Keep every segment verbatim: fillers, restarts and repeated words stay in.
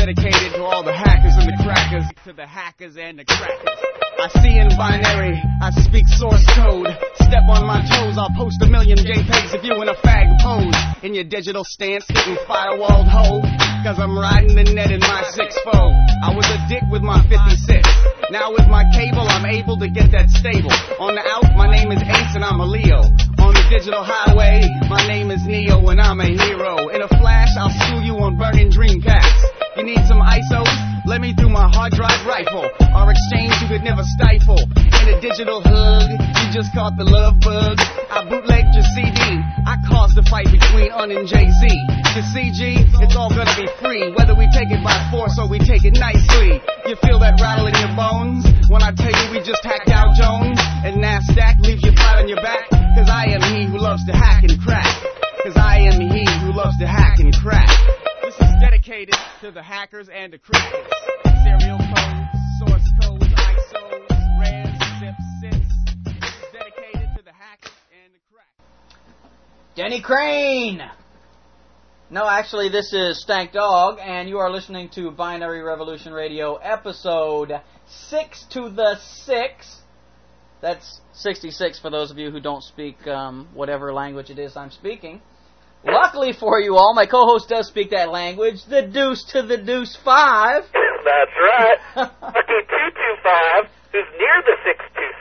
dedicated to all the hackers and the crackers. To the hackers and the crackers. I see in binary, I speak source code. Step on my toes, I'll post a million JPEGs of you in a fag pose. In your digital stance, getting firewalled hoe. Cause I'm riding the net in my six four. I was a dick with my fifty-six. Now with my cable, I'm able to get that stable. On the out, my name is Ace and I'm a Leo. On the digital highway, my name is Neo and I'm a hero. In a flash, I'll sue you on burning Dreamcast. You need some I S Os? Let me through my hard drive rifle. Our exchange you could never stifle. In a digital hug, you just caught the love bug. I bootlegged your C D. I caused the fight between Un and Jay-Z. To C G, it's all gonna be free. Whether we take it by force or we take it nicely. You feel that rattle in your bones? When I tell you we just hacked Dow Jones. And NASDAQ leaves you flat on your back. Cause I am he who loves to hack and crack. Cause I am he who loves to hack and crack. This is dedicated to the hackers and the crackers. Serial codes, source codes, I S Os, RARs, zips, zips. This is dedicated to the hackers and the crackers. Denny Crane! No, actually, this is Stank Dog, and you are listening to Binary Revolution Radio, episode six to the six. That's sixty-six for those of you who don't speak um, whatever language it is I'm speaking. Luckily for you all, my co-host does speak that language, the deuce to the deuce five. That's right. Lucky two two five, who's near the six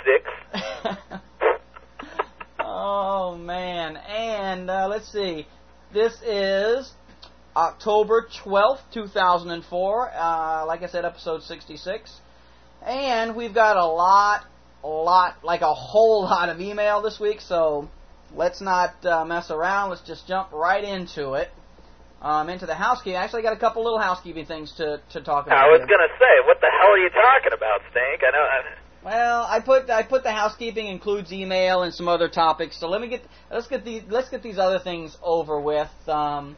two six. Oh, man. And, uh, let's see. This is October twelfth, two thousand four. Uh, like I said, episode sixty-six. And we've got a lot, a lot, like a whole lot of email this week, so let's not uh, mess around. Let's just jump right into it. Um, into the housekeeping. Actually, I got a couple little housekeeping things to, to talk about. I was here. going to say, what the hell are you talking about, Stink? I know... I... Well, I put I put the housekeeping includes email and some other topics. So let me get let's get these let's get these other things over with. Um,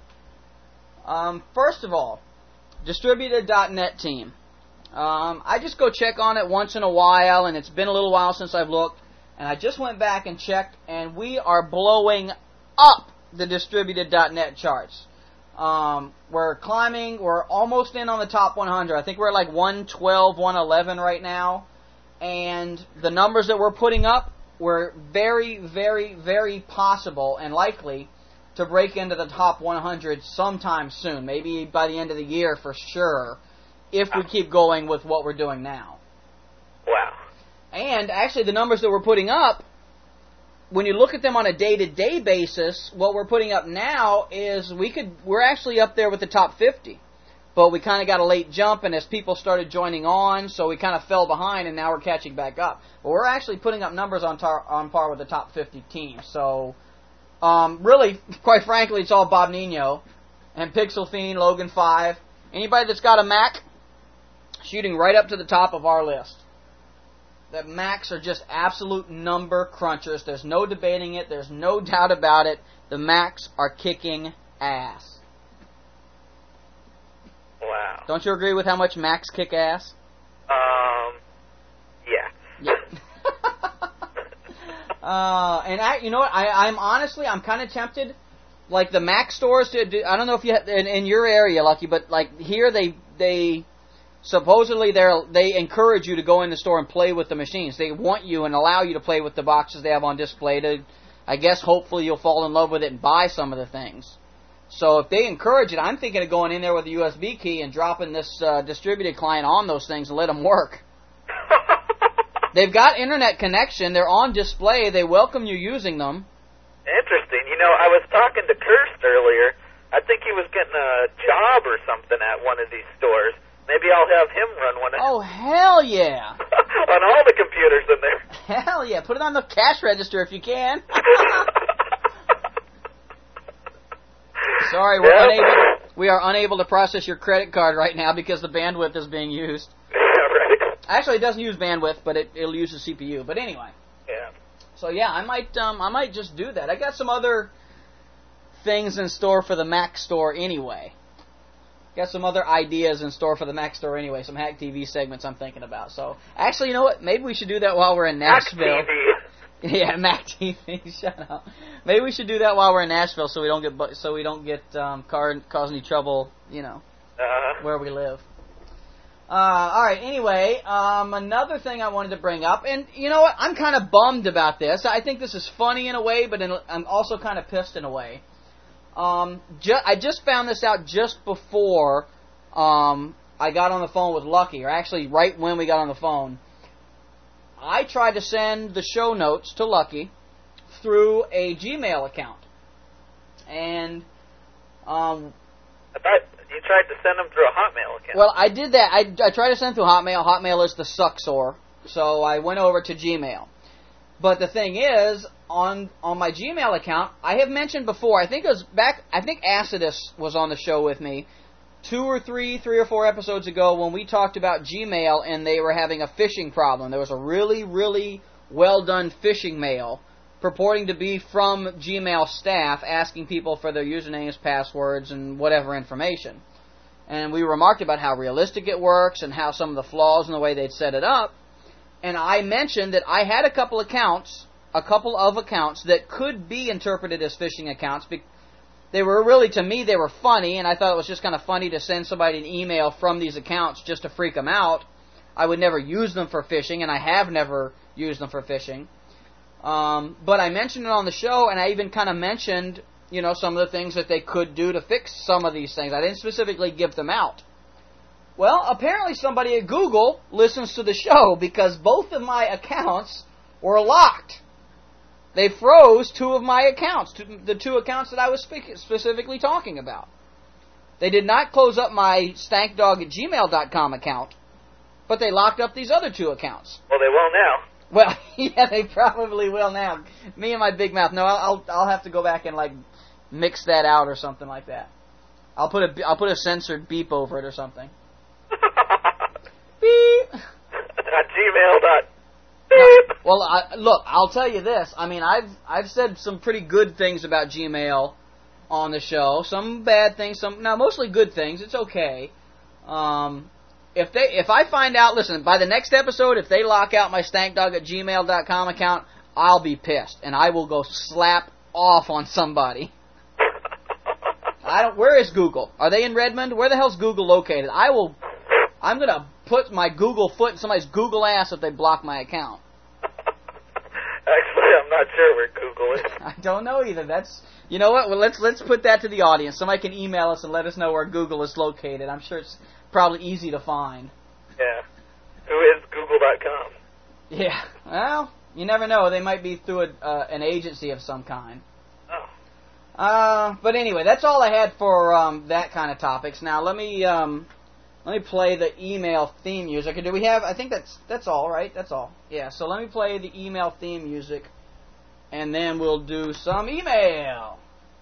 um, first of all, distributed dot net team. Um, I just go check on it once in a while, and it's been a little while since I've looked. And I just went back and checked, and we are blowing up the distributed dot net charts. Um, we're climbing. We're almost in on the top one hundred. I think we're at like one twelve, one eleven right now. And the numbers that we're putting up were very, very, very possible and likely to break into the top one hundred sometime soon. Maybe by the end of the year for sure, if we keep going with what we're doing now. Wow. And actually the numbers that we're putting up, when you look at them on a day-to-day basis, what we're putting up now is we could we're actually up there with the top fifty. But we kind of got a late jump, and as people started joining on, so we kind of fell behind, and now we're catching back up. But we're actually putting up numbers on tar- on par with the top fifty teams. So, um, really, quite frankly, it's all Bob Nino and Pixel Fiend, Logan five. Anybody that's got a Mac, shooting right up to the top of our list. The Macs are just absolute number crunchers. There's no debating it. There's no doubt about it. The Macs are kicking ass. Wow. Don't you agree with how much Macs kick ass? Um, yeah. Yeah. uh, and I, you know what? I, I'm honestly, I'm kind of tempted. Like the Mac stores, to do, I don't know if you have, in, in your area, Lucky, but like here they they supposedly they they encourage you to go in the store and play with the machines. They want you and allow you to play with the boxes they have on display. To, I guess, hopefully you'll fall in love with it and buy some of the things. So if they encourage it, I'm thinking of going in there with a U S B key and dropping this uh, distributed client on those things and let them work. They've got internet connection. They're on display. They welcome you using them. Interesting. You know, I was talking to Kirst earlier. I think he was getting a job or something at one of these stores. Maybe I'll have him run one. Oh, hell yeah. On all the computers in there. Hell yeah. Put it on the cash register if you can. Sorry, we're yep. unable. We are unable to process your credit card right now because the bandwidth is being used. Yeah, right. Actually, it doesn't use bandwidth, but it, it'll use the C P U. But anyway. Yeah. So yeah, I might um, I might just do that. I got some other things in store for the Mac store anyway. Got some other ideas in store for the Mac store anyway. Some Hack T V segments I'm thinking about. So actually, you know what? Maybe we should do that while we're in Nashville. Hack T V. Yeah, Mac T V. Shut up. Maybe we should do that while we're in Nashville, so we don't get so we don't get um, car, cause any trouble. You know, Uh-huh. where we live. Uh, all right. Anyway, um, another thing I wanted to bring up, and you know what? I'm kind of bummed about this. I think this is funny in a way, but in, I'm also kind of pissed in a way. Um, ju- I just found this out just before um, I got on the phone with Lucky, or actually right when we got on the phone. I tried to send the show notes to Lucky through a Gmail account, and um, I thought you tried to send them through a Hotmail account. well, I did that. I, I tried to send through Hotmail. Hotmail is the sucksore, so I went over to Gmail. But the thing is, on on my Gmail account, I have mentioned before. I think it was back. I think Acidus was on the show with me two or three, three or four episodes ago when we talked about Gmail and they were having a phishing problem. There was a really, really well done phishing mail purporting to be from Gmail staff asking people for their usernames, passwords, and whatever information. And we remarked about how realistic it works and how some of the flaws in the way they'd set it up. And I mentioned that I had a couple accounts, a couple of accounts that could be interpreted as phishing accounts. They were really, to me, they were funny, and I thought it was just kind of funny to send somebody an email from these accounts just to freak them out. I would never use them for phishing, and I have never used them for phishing. Um, but I mentioned it on the show, and I even kind of mentioned, you know, some of the things that they could do to fix some of these things. I didn't specifically give them out. Well, apparently somebody at Google listens to the show because both of my accounts were locked. They froze two of my accounts, the two accounts that I was speak- specifically talking about. They did not close up my stankdog at gmail dot com account, but they locked up these other two accounts. Well, they will now. Well, yeah, they probably will now. Me and my big mouth. No, I'll I'll have to go back and like mix that out or something like that. I'll put a I'll put a censored beep over it or something. Beep. At gmail dot com. No, well, I, look, I'll tell you this. I mean, I've I've said some pretty good things about Gmail on the show. Some bad things, some no, mostly good things. It's okay. Um, if they if I find out, listen, by the next episode, if they lock out my stankdog at gmail dot com account, I'll be pissed and I will go slap off on somebody. I don't. Where is Google? Are they in Redmond? Where the hell's Google located? I will. I'm gonna put my Google foot in somebody's Google ass if they block my account. Actually, I'm not sure where Google is. I don't know either. That's you know what? Well, let's let's put that to the audience. Somebody can email us and let us know where Google is located. I'm sure it's probably easy to find. Yeah. Who is Google dot com? Yeah. Well, you never know. They might be through a, uh, an agency of some kind. Oh. Uh, but anyway, that's all I had for um, that kind of topics. Now let me um, let me play the email theme music. Do we have? I think that's that's all, right? That's all. Yeah. So let me play the email theme music, and then we'll do some email.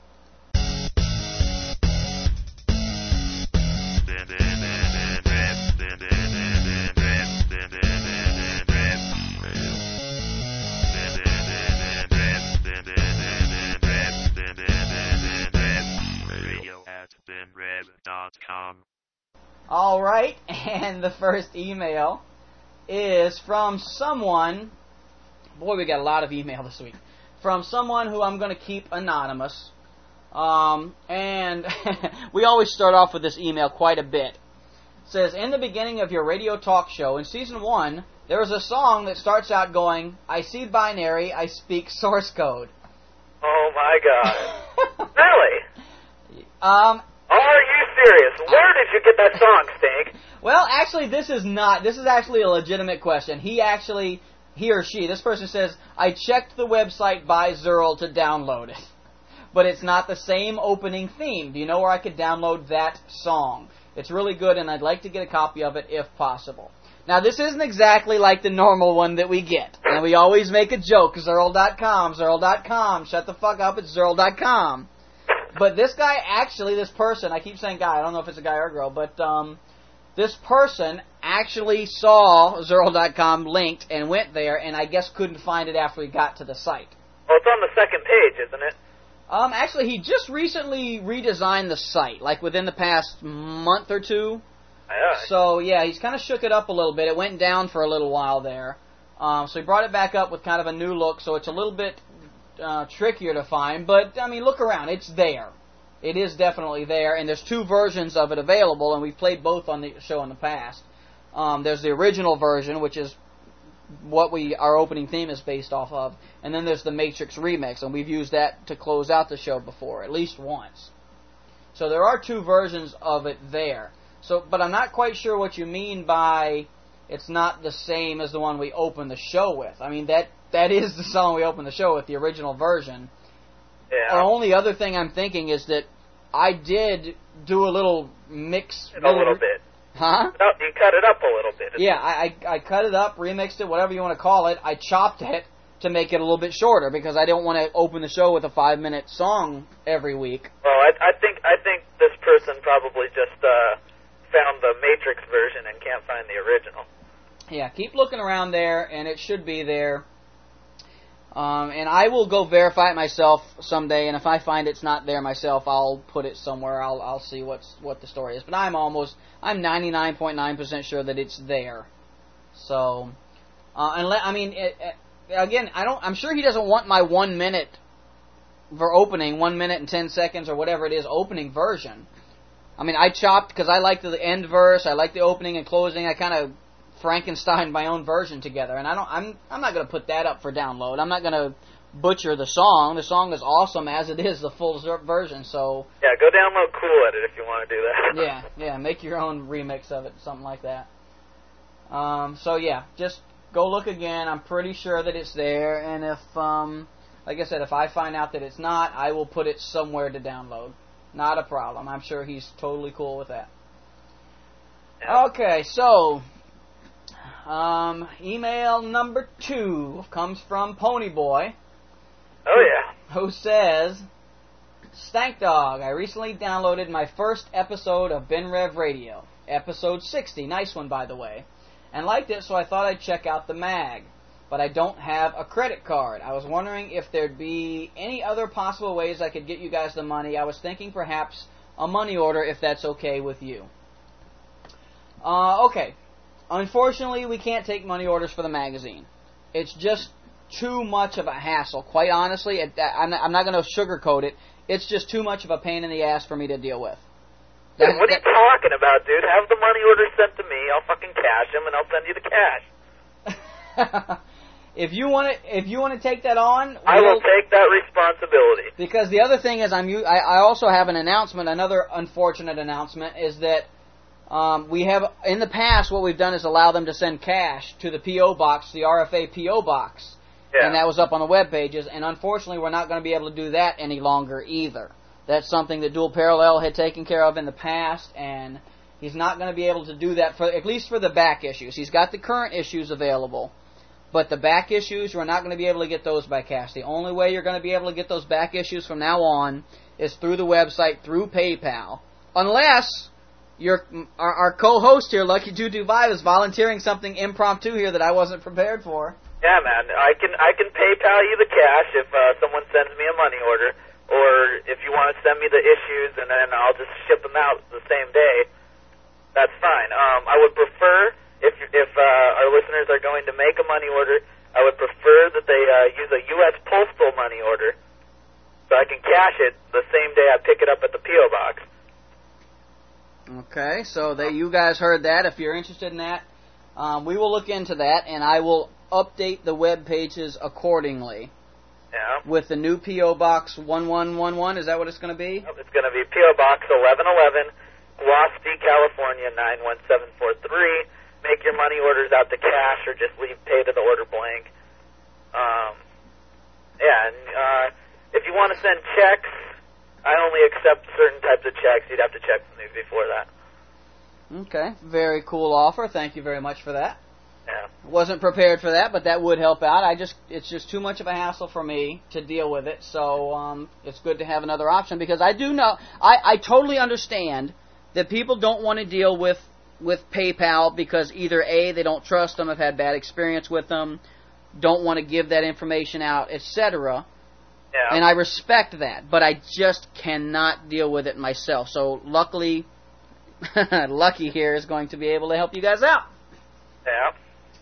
All right, and the first email is from someone. Boy, we got a lot of email this week. From someone who I'm going to keep anonymous. Um, and we always start off with this email quite a bit. It says, in the beginning of your radio talk show, in season one, there is a song that starts out going, I see binary, I speak source code. Oh my God. Really? Um... Are you serious? Where did you get that song, Stink? Well, actually, this is not. This is actually a legitimate question. He actually, he or she, this person says, I checked the website by Zerl to download it. But it's not the same opening theme. Do you know where I could download that song? It's really good, and I'd like to get a copy of it if possible. Now, this isn't exactly like the normal one that we get. And we always make a joke, Zerl dot com, Zerl dot com, shut the fuck up, it's Zerl dot com. But this guy actually, this person, I keep saying guy, I don't know if it's a guy or a girl, but um, this person actually saw Zerl dot com linked and went there, and I guess couldn't find it after he got to the site. Well, it's on the second page, isn't it? Um, actually, he just recently redesigned the site, like within the past month or two. Yeah. So, yeah, he's kind of shook it up a little bit. It went down for a little while there. Um, so he brought it back up with kind of a new look, so it's a little bit uh, trickier to find. But, I mean, look around. It's there. it is definitely there, and there's two versions of it available, and we've played both on the show in the past. Um, there's the original version, which is what we our opening theme is based off of, and then there's the Matrix remix, and we've used that to close out the show before, at least once. So there are two versions of it there. So, but I'm not quite sure what you mean by it's not the same as the one we opened the show with. I mean, that that is the song we opened the show with, the original version. Yeah. The only other thing I'm thinking is that I did do a little mix. A little bit. Huh? No, you cut it up a little bit. Yeah, I, I I cut it up, remixed it, whatever you want to call it. I chopped it to make it a little bit shorter because I don't want to open the show with a five minute song every week. Well, I, I think I think this person probably just uh, found the Matrix version and can't find the original. Yeah, keep looking around there, and it should be there. Um, and I will go verify it myself someday, and if I find it's not there myself, I'll put it somewhere. I'll I'll see what's what the story is. But I'm almost I'm ninety-nine point nine percent sure that it's there. So, uh, unless I mean, it, it, again, I don't. I'm sure he doesn't want my one minute for opening, one minute and ten seconds or whatever it is, opening version. I mean, I chopped because I like the end verse, I like the opening and closing. I kind of Frankenstein my own version together, and I don't. I'm. I'm not going to put that up for download. I'm not going to butcher the song. The song is awesome as it is, the full version. So yeah, go download Cool Edit if you want to do that. yeah, yeah, make your own remix of it, something like that. Um. So yeah, just go look again. I'm pretty sure that it's there, and if um, like I said, if I find out that it's not, I will put it somewhere to download. Not a problem. I'm sure he's totally cool with that. Yeah. Okay, so. Um, email number two comes from Ponyboy. Oh, yeah. Who says, Stank Dog, I recently downloaded my first episode of Ben Rev Radio. Episode sixty. Nice one, by the way. And liked it, so I thought I'd check out the mag. But I don't have a credit card. I was wondering if there'd be any other possible ways I could get you guys the money. I was thinking perhaps a money order, if that's okay with you. Uh, okay. Unfortunately, we can't take money orders for the magazine. It's just too much of a hassle. Quite honestly, it, I'm not, I'm not going to sugarcoat it. It's just too much of a pain in the ass for me to deal with. Dude, what are you talking about, dude? Have the money orders sent to me. I'll fucking cash them, and I'll send you the cash. If you want to, if you want to take that on, I we'll, will take that responsibility. Because the other thing is, I'm I, I also have an announcement. Another unfortunate announcement is that. Um, we have, in the past, what we've done is allow them to send cash to the P O box, the R F A P O box. Yeah. And that was up on the web pages, and unfortunately we're not going to be able to do that any longer either. That's something that Dual Parallel had taken care of in the past, and he's not going to be able to do that, for at least for the back issues. He's got the current issues available, but the back issues, we're not going to be able to get those by cash. The only way you're going to be able to get those back issues from now on is through the website, through PayPal. Unless... Your our, our co-host here, Lucky two two five, is volunteering something impromptu here that I wasn't prepared for. Yeah, man, I can I can PayPal you the cash if uh, someone sends me a money order, or if you want to send me the issues and then I'll just ship them out the same day. That's fine. Um, I would prefer if if uh, our listeners are going to make a money order, I would prefer that they uh, use a U S postal money order, so I can cash it the same day I pick it up at the P O box. Okay, so that you guys heard that. If you're interested in that, um, we will look into that, and I will update the web pages accordingly. Yeah. With the new P O Box one one one one, is that what it's going to be? It's going to be P O Box eleven eleven, Guasti, California nine one seven four three. Make your money orders out to cash, or just leave pay to the order blank. Um, yeah, and uh, if you want to send checks, I only accept certain types of checks. You'd have to check with me before that. Okay, very cool offer. Thank you very much for that. Yeah. Wasn't prepared for that, but that would help out. I just it's just too much of a hassle for me to deal with it. So um, it's good to have another option, because I do know I, I totally understand that people don't want to deal with with PayPal because either A, they don't trust them, have had bad experience with them, don't want to give that information out, et cetera. Yeah. And I respect that, but I just cannot deal with it myself. So luckily, Lucky here is going to be able to help you guys out. Yeah.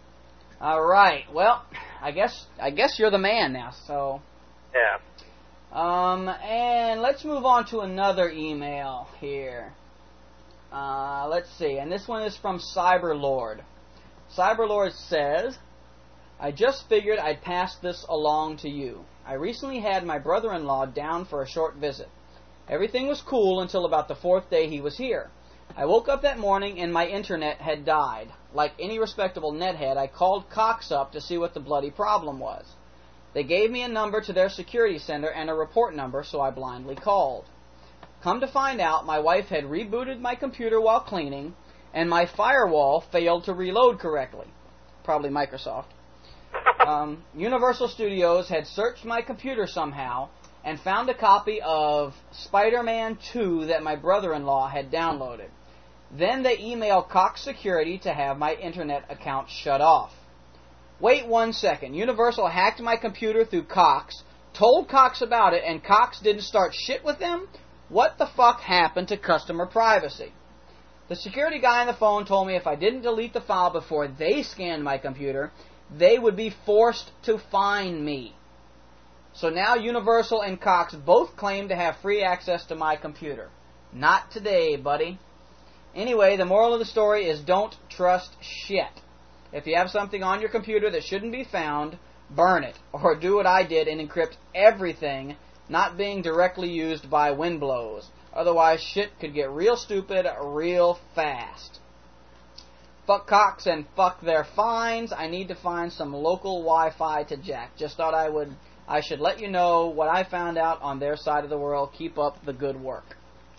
All right. Well, I guess I guess you're the man now. So. Yeah. Um, and let's move on to another email here. Uh, let's see, and this one is from Cyberlord. Cyberlord says, I just figured I'd pass this along to you. I recently had my brother-in-law down for a short visit. Everything was cool until about the fourth day he was here. I woke up that morning and my internet had died. Like any respectable nethead, I called Cox up to see what the bloody problem was. They gave me a number to their security center and a report number, so I blindly called. Come to find out, my wife had rebooted my computer while cleaning, and my firewall failed to reload correctly. Probably Microsoft. Um, Universal Studios had searched my computer somehow and found a copy of Spider-Man two that my brother-in-law had downloaded. Then they emailed Cox Security to have my internet account shut off. Wait one second. Universal hacked my computer through Cox, told Cox about it, and Cox didn't start shit with them? What the fuck happened to customer privacy? The security guy on the phone told me if I didn't delete the file before they scanned my computer, they would be forced to fine me. So now Universal and Cox both claim to have free access to my computer. Not today, buddy. Anyway, the moral of the story is don't trust shit. If you have something on your computer that shouldn't be found, burn it. Or do what I did and encrypt everything not being directly used by wind blows. Otherwise, shit could get real stupid real fast. Fuck Cox and fuck their fines. I need to find some local Wi-Fi to jack. Just thought I would, I should let you know what I found out on their side of the world. Keep up the good work.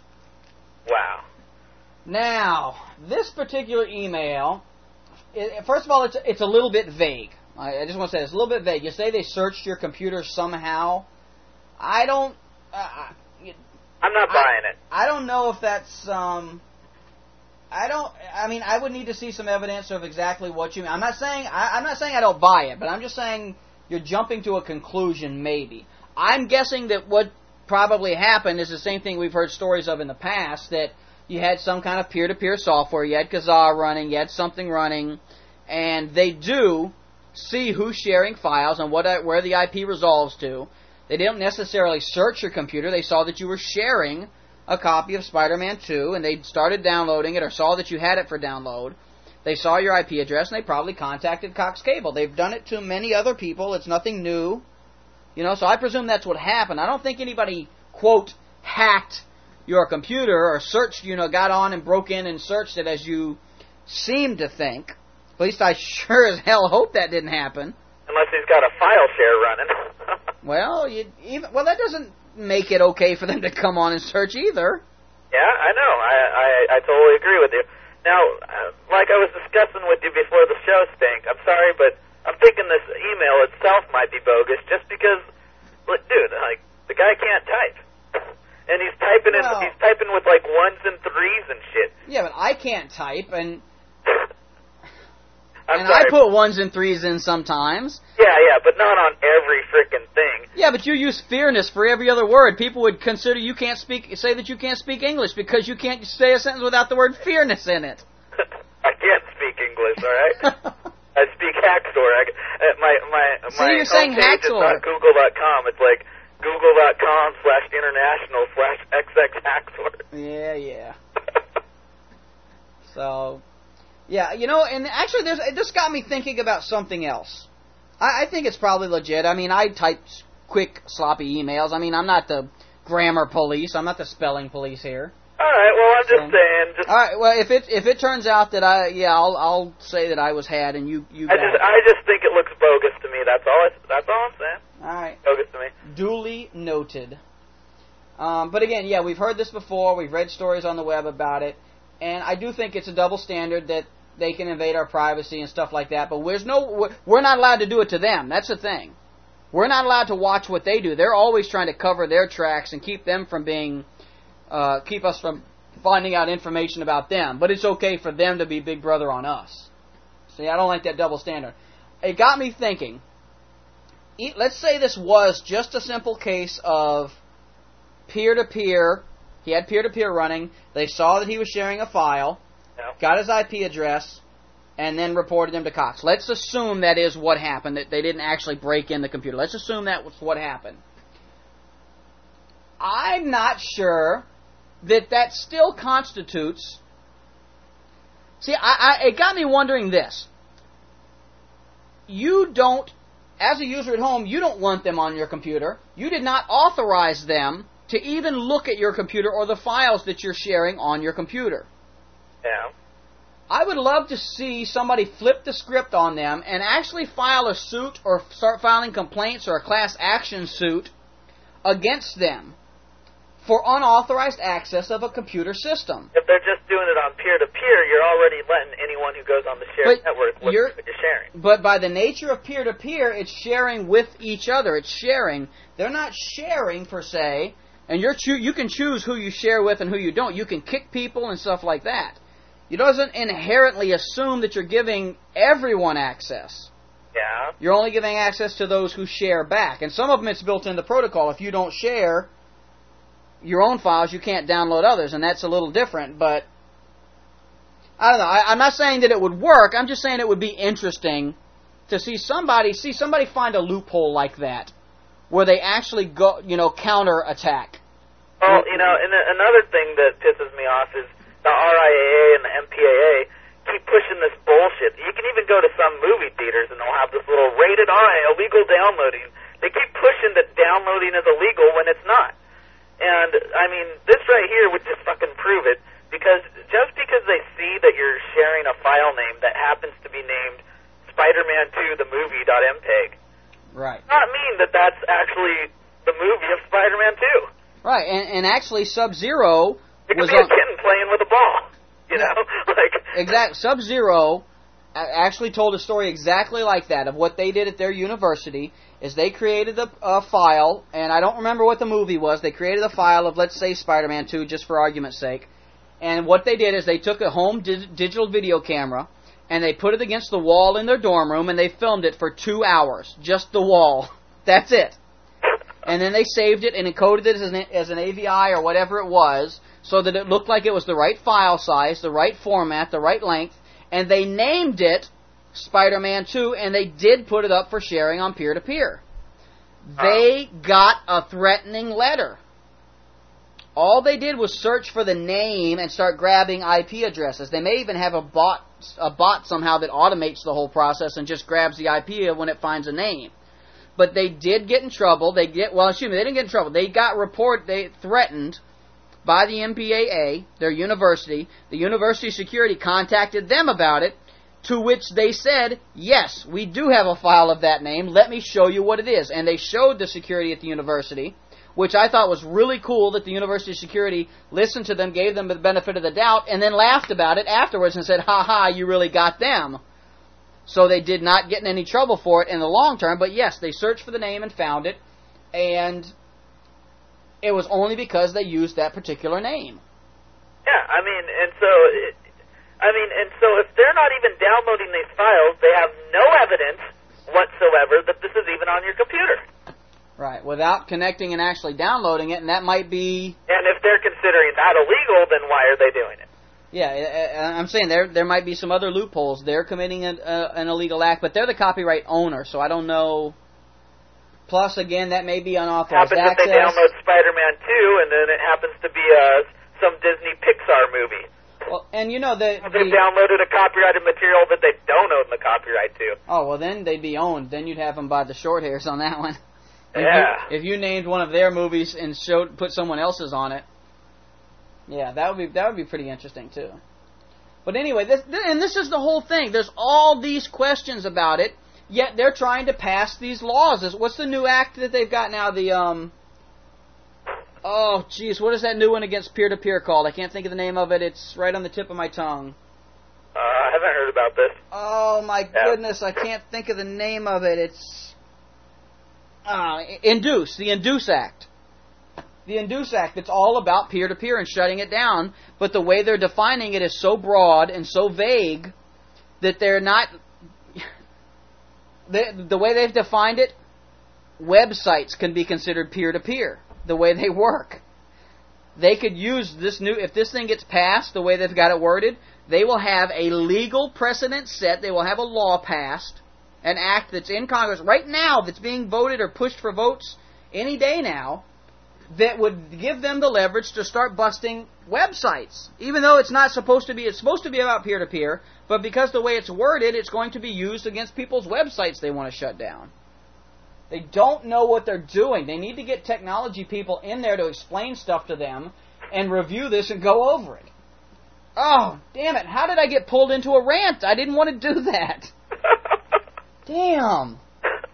Wow. Now, this particular email, it, first of all, it's it's a little bit vague. I, I just want to say it's a little bit vague. You say they searched your computer somehow. I don't. Uh, I'm not buying I, it. I don't know if that's. Um, I don't. I mean, I would need to see some evidence of exactly what you mean. I'm not saying. I, I'm not saying I don't buy it, but I'm just saying you're jumping to a conclusion. Maybe I'm guessing that what probably happened is the same thing we've heard stories of in the past, that you had some kind of peer-to-peer software, you had Kazaa running, you had something running, and they do see who's sharing files and what where the I P resolves to. They didn't necessarily search your computer. They saw that you were sharing a copy of Spider-Man two, and they started downloading it or saw that you had it for download. They saw your I P address, and they probably contacted Cox Cable. They've done it to many other people. It's nothing new. You know, so I presume that's what happened. I don't think anybody, quote, hacked your computer or searched, you know, got on and broke in and searched it as you seem to think. At least I sure as hell hope that didn't happen. Unless he's got a file share running. Well, you even well that doesn't make it okay for them to come on and search either. Yeah, I know. I I, I totally agree with you. Now, uh, like I was discussing with you before the show, Stink, I'm sorry, but I'm thinking this email itself might be bogus just because, look, dude, like, the guy can't type. And he's typing in, well, he's typing with like ones and threes and shit. Yeah, but I can't type, and I'm and sorry. I put ones and threes in sometimes. Yeah, yeah, but not on every frickin' thing. Yeah, but you use fearness for every other word. People would consider you can't speak, say that you can't speak English because you can't say a sentence without the word fearness in it. I can't speak English, all right? I speak Hacksaw. I, uh, my my See, my you're saying homepage is Hacksaw. not Google dot com. It's like Google.com slash international slash XX Hacksaw. Yeah, yeah. So, yeah, you know, and actually, there's, this got me thinking about something else. I, I think it's probably legit. I mean, I type quick, sloppy emails. I mean, I'm not the grammar police. I'm not the spelling police here. All right. Well, I'm just So, saying. Just, all right. Well, if it if it turns out that I yeah, I'll I'll say that I was had and you you I got just it. I just think it looks bogus to me. That's all. I, that's all I'm saying. All right. Bogus to me. Duly noted. Um, but again, yeah, we've heard this before. We've read stories on the web about it, and I do think it's a double standard that they can invade our privacy and stuff like that. But there's no, we're not allowed to do it to them. That's the thing. We're not allowed to watch what they do. They're always trying to cover their tracks and keep them from being, uh, keep us from finding out information about them. But it's okay for them to be Big Brother on us. See, I don't like that double standard. It got me thinking. Let's say this was just a simple case of peer-to-peer. He had peer-to-peer running. They saw that he was sharing a file, No. got his I P address, and then reported him to Cox. Let's assume that is what happened, that they didn't actually break in the computer. Let's assume that was what happened. I'm not sure that that still constitutes... See, I, I, it got me wondering this. You don't, as a user at home, you don't want them on your computer. You did not authorize them to even look at your computer or the files that you're sharing on your computer. Yeah. I would love to see somebody flip the script on them and actually file a suit or start filing complaints or a class action suit against them for unauthorized access of a computer system. If they're just doing it on peer-to-peer, you're already letting anyone who goes on the shared But network look you're- at what you're sharing. But by the nature of peer-to-peer, it's sharing with each other. It's sharing. They're not sharing, per se, and you're choo- you can choose who you share with and who you don't. You can kick people and stuff like that. It doesn't inherently assume that you're giving everyone access. Yeah. You're only giving access to those who share back. And some of them, it's built into the protocol. If you don't share your own files, you can't download others, and that's a little different. But I don't know. I, I'm not saying that it would work. I'm just saying it would be interesting to see somebody see somebody find a loophole like that, where they actually go, you know, counter attack. Well, you know, and another thing that pisses me off is the R I A A and the M P A A keep pushing this bullshit. You can even go to some movie theaters and they'll have this little rated R, illegal downloading. They keep pushing that downloading is illegal when it's not. And, I mean, this right here would just fucking prove it, because just because they see that you're sharing a file name that happens to be named Spider-Man two the movie.mpeg, Right. does not mean that that's actually the movie of Spider-Man two. Right, and, and actually Sub-Zero It was could be a on... kitten playing with a ball, you Yeah. know? like Exact. Sub-Zero actually told a story exactly like that of what they did at their university. Is they created a, a file, and I don't remember what the movie was. They created a file of, let's say, Spider-Man two, just for argument's sake. And what they did is they took a home di- digital video camera, and they put it against the wall in their dorm room, and they filmed it for two hours. Just the wall. That's it. And then they saved it and encoded it as an, as an A V I or whatever it was, so that it looked like it was the right file size, the right format, the right length, and they named it Spider-Man two, and they did put it up for sharing on peer-to-peer. They got a threatening letter. All they did was search for the name and start grabbing I P addresses. They may even have a bot, a bot somehow that automates the whole process and just grabs the I P when it finds a name. But they did get in trouble. They get well, excuse me, they didn't get in trouble. They got report, they threatened by the M P A A, their university. The university security contacted them about it, to which they said, yes, we do have a file of that name. Let me show you what it is. And they showed the security at the university, which I thought was really cool that the university security listened to them, gave them the benefit of the doubt, and then laughed about it afterwards and said, ha ha, you really got them. So they did not get in any trouble for it in the long term, but yes, they searched for the name and found it, and it was only because they used that particular name. Yeah, I mean, and so, it, I mean, and so if they're not even downloading these files, they have no evidence whatsoever that this is even on your computer. Right, without connecting and actually downloading it, and that might be... And if they're considering that illegal, then why are they doing it? Yeah, I'm saying there there might be some other loopholes. They're committing an, uh, an illegal act, but they're the copyright owner, so I don't know. Plus, again, that may be unauthorized happens access. If they download Spider-Man two, and then it happens to be uh, some Disney Pixar movie. Well, and you know the, the they've downloaded a copyrighted material that they don't own the copyright to. Oh well, then they'd be owned. Then you'd have them by the short hairs on that one. If Yeah. You, if you named one of their movies and showed put someone else's on it, yeah, that would be that would be pretty interesting too. But anyway, this and this is the whole thing. There's all these questions about it, yet they're trying to pass these laws. What's the new act that they've got now? The um. Oh, geez, what is that new one against peer-to-peer called? I can't think of the name of it. It's right on the tip of my tongue. Uh, I haven't heard about this. Oh, my Yeah. goodness, I can't think of the name of it. It's... Uh, Induce, the Induce Act. The Induce Act, it's all about peer-to-peer and shutting it down, but the way they're defining it is so broad and so vague that they're not... They, the way they've defined it, websites can be considered peer-to-peer. The way they work. They could use this new, if this thing gets passed the way they've got it worded, they will have a legal precedent set, they will have a law passed, an act that's in Congress right now that's being voted or pushed for votes any day now, that would give them the leverage to start busting websites. Even though it's not supposed to be, it's supposed to be about peer-to-peer, but because the way it's worded, it's going to be used against people's websites they want to shut down. They don't know what they're doing. They need to get technology people in there to explain stuff to them and review this and go over it. Oh, damn it. How did I get pulled into a rant? I didn't want to do that. Damn.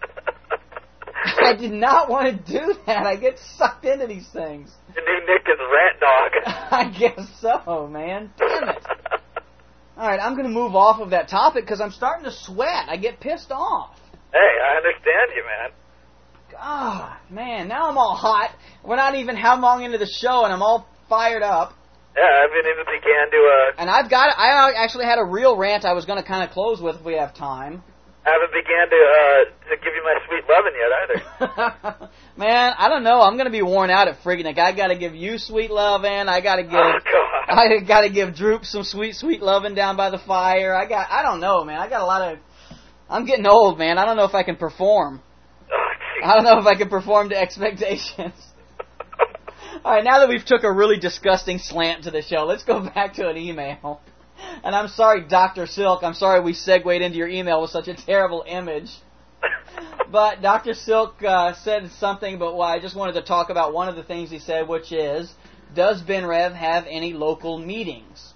I did not want to do that. I get sucked into these things. Your new Nick is Rant Dog. I guess so, man. Damn it. All right, I'm going to move off of that topic because I'm starting to sweat. I get pissed off. Hey, I understand you, man. God, man, now I'm all hot. We're not even how long into the show, and I'm all fired up. Yeah, I haven't even began to, uh... And I've got, I actually had a real rant I was going to kind of close with if we have time. I haven't began to, uh, to give you my sweet lovin' yet, either. Man, I don't know. I'm going to be worn out at Freaknik. I got to give you sweet lovin'. I got to give, oh, God. I got to give Droop some sweet, sweet lovin' down by the fire. I got, I don't know, man. I got a lot of, I'm getting old, man. I don't know if I can perform. Oh, I don't know if I can perform to expectations. All right, now that we've took a really disgusting slant to the show, let's go back to an email. And I'm sorry, Doctor Silk, I'm sorry we segued into your email with such a terrible image. But Doctor Silk uh, said something, but well, I just wanted to talk about one of the things he said, which is, does BenRev have any local meetings?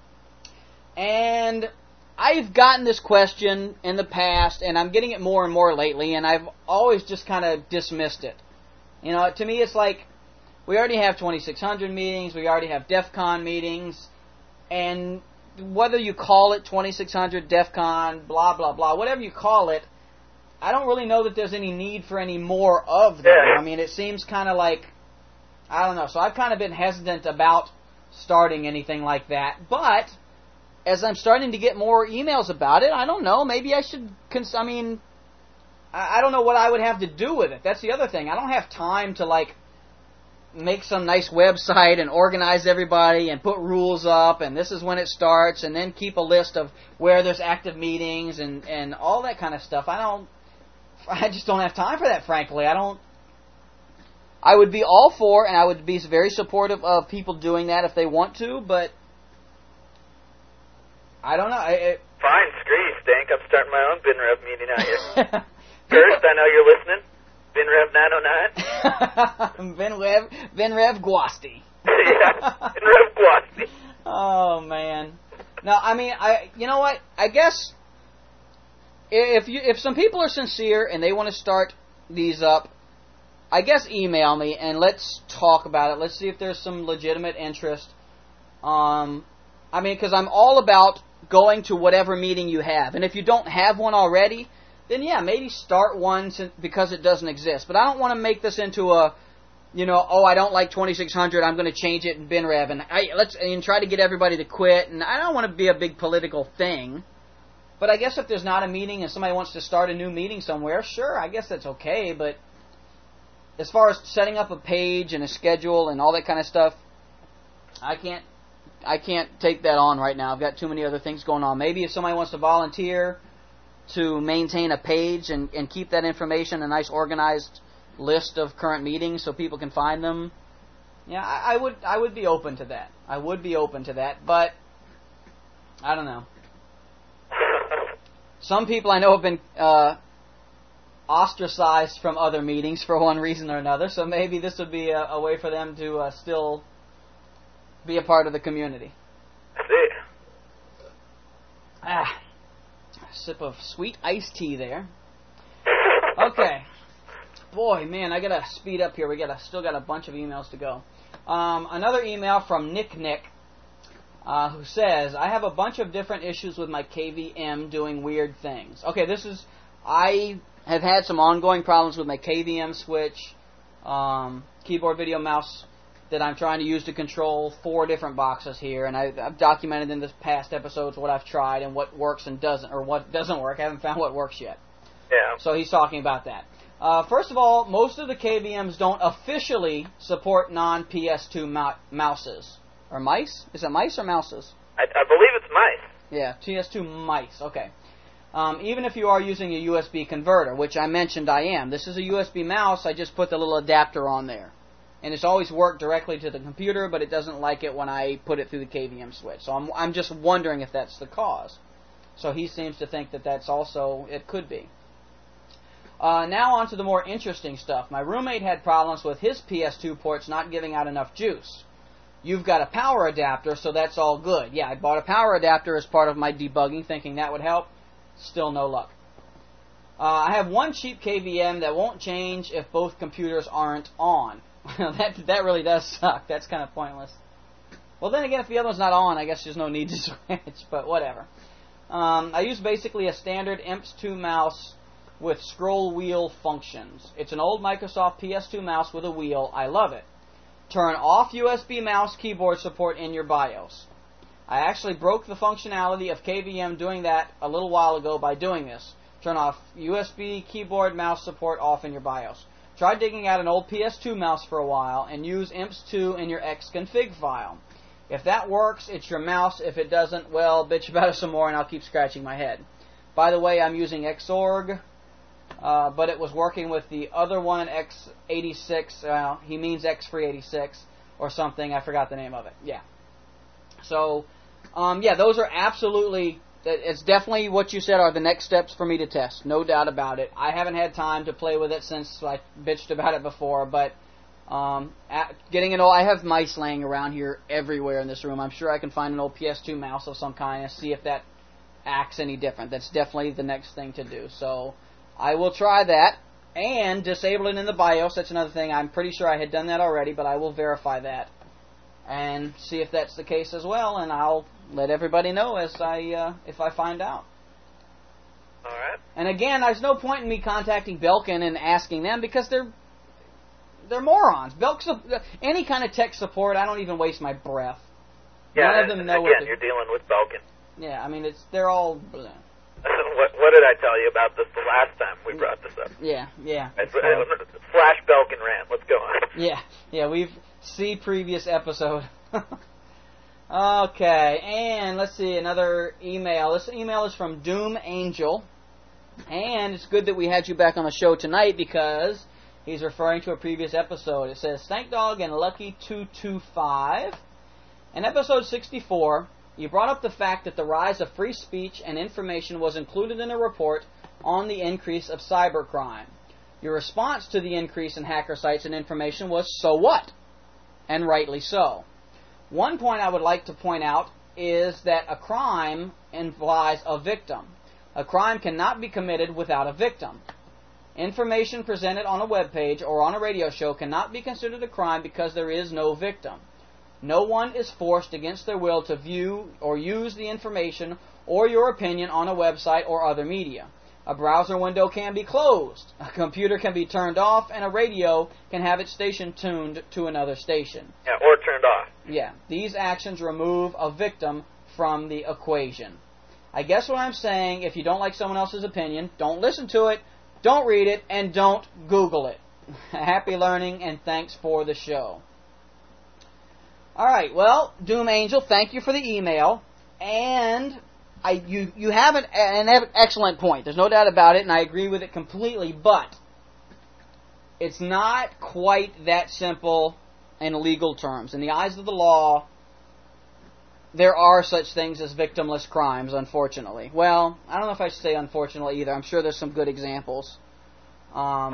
And I've gotten this question in the past, and I'm getting it more and more lately, and I've always just kind of dismissed it. You know, to me it's like, we already have twenty-six hundred meetings, we already have DEF CON meetings, and whether you call it twenty-six hundred, DEF CON, blah, blah, blah, whatever you call it, I don't really know that there's any need for any more of them. Yeah. I mean, it seems kind of like, I don't know, so I've kind of been hesitant about starting anything like that, but as I'm starting to get more emails about it, I don't know, maybe I should, cons- I mean, I-, I don't know what I would have to do with it. That's the other thing. I don't have time to, like, make some nice website and organize everybody and put rules up and this is when it starts and then keep a list of where there's active meetings and, and all that kind of stuff. I don't, I just don't have time for that, frankly. I don't, I would be all for and I would be very supportive of people doing that if they want to, but I don't know. I, it, Fine, screw you, Stink. I'm starting my own BenRev meeting out here. First, I know you're listening. BenRev nine oh nine. BenRev, BenRev Guasti. Yeah, BenRev Guasti. Oh, man. No, I mean, I. You know what? I guess if you if some people are sincere and they want to start these up, I guess email me and let's talk about it. Let's see if there's some legitimate interest. Um, I mean, because I'm all about going to whatever meeting you have. And if you don't have one already, then yeah, maybe start one because it doesn't exist. But I don't want to make this into a, you know, oh, I don't like twenty-six hundred, I'm going to change it in BenRev, and I let's and try to get everybody to quit. And I don't want to be a big political thing. But I guess if there's not a meeting and somebody wants to start a new meeting somewhere, sure, I guess that's okay. But as far as setting up a page and a schedule and all that kind of stuff, I can't, I can't take that on right now. I've got too many other things going on. Maybe if somebody wants to volunteer to maintain a page and, and keep that information, a nice organized list of current meetings so people can find them, yeah, I, I would I would be open to that. I would be open to that, but I don't know. Some people I know have been uh, ostracized from other meetings for one reason or another, so maybe this would be a, a way for them to uh, still be a part of the community. I see. Ah. Sip of sweet iced tea there. Okay. Boy, man, I gotta speed up here. We gotta still got a bunch of emails to go. Um, another email from Nick Nick, uh, who says, I have a bunch of different issues with my K V M doing weird things. Okay, this is, I have had some ongoing problems with my K V M switch, um, keyboard, video, mouse, that I'm trying to use to control four different boxes here, and I, I've documented in the past episodes what I've tried and what works and doesn't, or what doesn't work. I haven't found what works yet. Yeah. So he's talking about that. Uh, first of all, most of the K V Ms don't officially support non-P S two mou- mouses. Or mice? Is it mice or mouses? I, I believe it's mice. Yeah, P S two mice. Okay. Um, even if you are using a U S B converter, which I mentioned I am. This is a U S B mouse. I just put the little adapter on there. and it's always worked directly to the computer, but it doesn't like it when I put it through the K V M switch. So I'm, I'm just wondering if that's the cause. So he seems to think that that's also, it could be. Uh, now on to the more interesting stuff. My roommate had problems with his P S two ports not giving out enough juice. You've got a power adapter, so that's all good. Yeah, I bought a power adapter as part of my debugging, thinking that would help. Still no luck. Uh, I have one cheap K V M that won't change if both computers aren't on. that that really does suck. That's kind of pointless. Well, then again, if the other one's not on, I guess there's no need to switch, but whatever. Um, I use basically a standard I M P S two mouse with scroll wheel functions. It's an old Microsoft P S two mouse with a wheel. I love it. Turn off U S B mouse keyboard support in your BIOS. I actually broke the functionality of K V M doing that a little while ago by doing this. Turn off U S B keyboard mouse support off in your BIOS. Try digging out an old P S two mouse for a while and use I M P S two in your xconfig file. If that works, it's your mouse. If it doesn't, well, bitch about it some more and I'll keep scratching my head. By the way, I'm using Xorg, uh, but it was working with the other one, x eighty-six. Uh, he means X three eighty-six or something. I forgot the name of it. Yeah. So, um, yeah, those are absolutely... It's definitely what you said are the next steps for me to test. No doubt about it. I haven't had time to play with it since I bitched about it before, but um, at getting an old... I have mice laying around here everywhere in this room. I'm sure I can find an old P S two mouse of some kind and see if that acts any different. That's definitely the next thing to do. So I will try that and disable it in the BIOS. That's another thing. I'm pretty sure I had done that already, but I will verify that and see if that's the case as well, and I'll let everybody know as I uh, if I find out. All right. And again, there's no point in me contacting Belkin and asking them because they're they're morons. Belk, any kind of tech support, I don't even waste my breath. Yeah, None of them and know again, what you're dealing with Belkin. Yeah, I mean it's they're all. Bleh. what, what did I tell you about this the last time we brought this up? Yeah, yeah. It's, uh, Flash Belkin rant. Let's go on. Yeah, yeah. We've see previous episode. Okay, and let's see, another email. This email is from Doom Angel, and it's good that we had you back on the show tonight because he's referring to a previous episode. It says, Stank Dog and Lucky two two five. In episode sixty-four, you brought up the fact that the rise of free speech and information was included in a report on the increase of cybercrime. Your response to the increase in hacker sites and information was, so what? And rightly so. One point I would like to point out is that a crime implies a victim. A crime cannot be committed without a victim. Information presented on a web page or on a radio show cannot be considered a crime because there is no victim. No one is forced against their will to view or use the information or your opinion on a website or other media. A browser window can be closed, a computer can be turned off, and a radio can have its station tuned to another station. Yeah, or turned off. Yeah, these actions remove a victim from the equation. I guess what I'm saying, if you don't like someone else's opinion, don't listen to it, don't read it, and don't Google it. Happy learning, and thanks for the show. Alright, well, Doom Angel, thank you for the email, and... I, you, you have an, an excellent point. There's no doubt about it, and I agree with it completely, but it's not quite that simple in legal terms. In the eyes of the law, there are such things as victimless crimes, unfortunately. Well, I don't know if I should say unfortunately either. I'm sure there's some good examples. Um,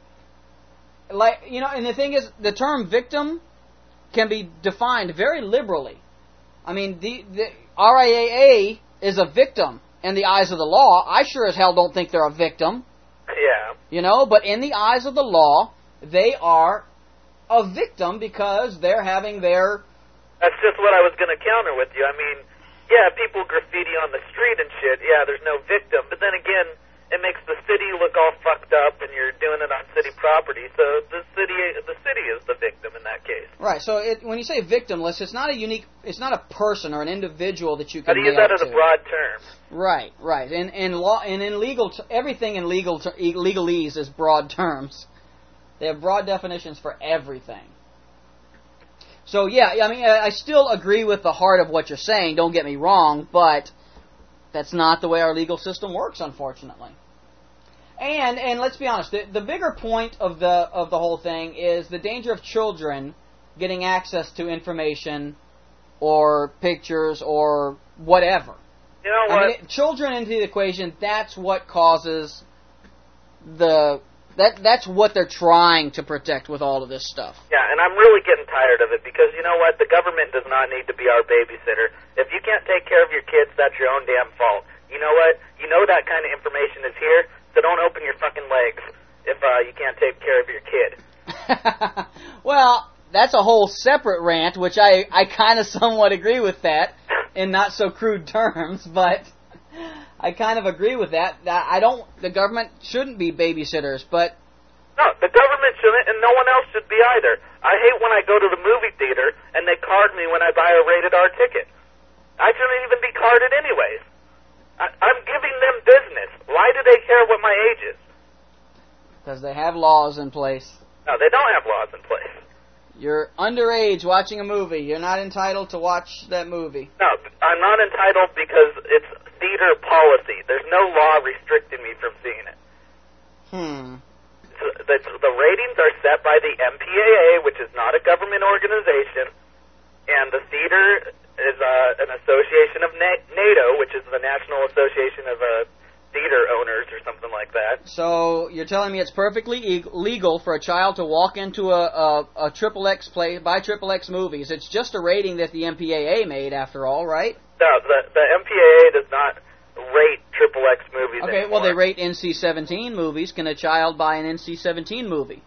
like, you know, and the thing is, the term victim can be defined very liberally. I mean, the, the R I A A is a victim in the eyes of the law. I sure as hell don't think they're a victim. Yeah. You know, but in the eyes of the law, they are a victim because they're having their... That's just what I was going to counter with you. I mean, yeah, people graffiti on the street and shit. Yeah, there's no victim. But then again, it makes the city look all fucked up, and you're doing it on city property. So the city, the city is the victim in that case. Right. So it, when you say victimless, it's not a unique, it's not a person or an individual that you can. How do you use that as a broad term? Right. Right. And in law, and in legal, everything in legal legalese is broad terms. They have broad definitions for everything. So yeah, I mean, I still agree with the heart of what you're saying. Don't get me wrong, but that's not the way our legal system works, unfortunately. And and let's be honest, the, the bigger point of the of the whole thing is the danger of children getting access to information or pictures or whatever. You know I what? mean, it, children into the equation, that's what causes the that that's what they're trying to protect with all of this stuff. Yeah, and I'm really getting tired of it because you know what? The government does not need to be our babysitter. If you can't take care of your kids, that's your own damn fault. You know what? You know that kind of information is here, so don't open your fucking legs if uh, you can't take care of your kid. Well, that's a whole separate rant, which I, I kind of somewhat agree with that in not so crude terms, but I kind of agree with that. I don't, the government shouldn't be babysitters, but... No, the government shouldn't, and no one else should be either. I hate when I go to the movie theater and they card me when I buy a rated R ticket. I shouldn't even be carded anyways. I, I'm giving them business. Why do they care what my age is? Because they have laws in place. No, they don't have laws in place. You're underage watching a movie. You're not entitled to watch that movie. No, I'm not entitled because it's theater policy. There's no law restricting me from seeing it. Hmm. So the, the ratings are set by the M P A A, which is not a government organization, and the theater is uh, an association of Na- NATO, which is the National Association of uh, Theater Owners or something like that. So you're telling me it's perfectly e- legal for a child to walk into a, a, a triple X play, buy triple X movies. It's just a rating that the M P A A made, after all, right? No, the, the M P A A does not rate triple X movies Okay, anymore. well, they rate N C seventeen movies. Can a child buy an N C seventeen movie?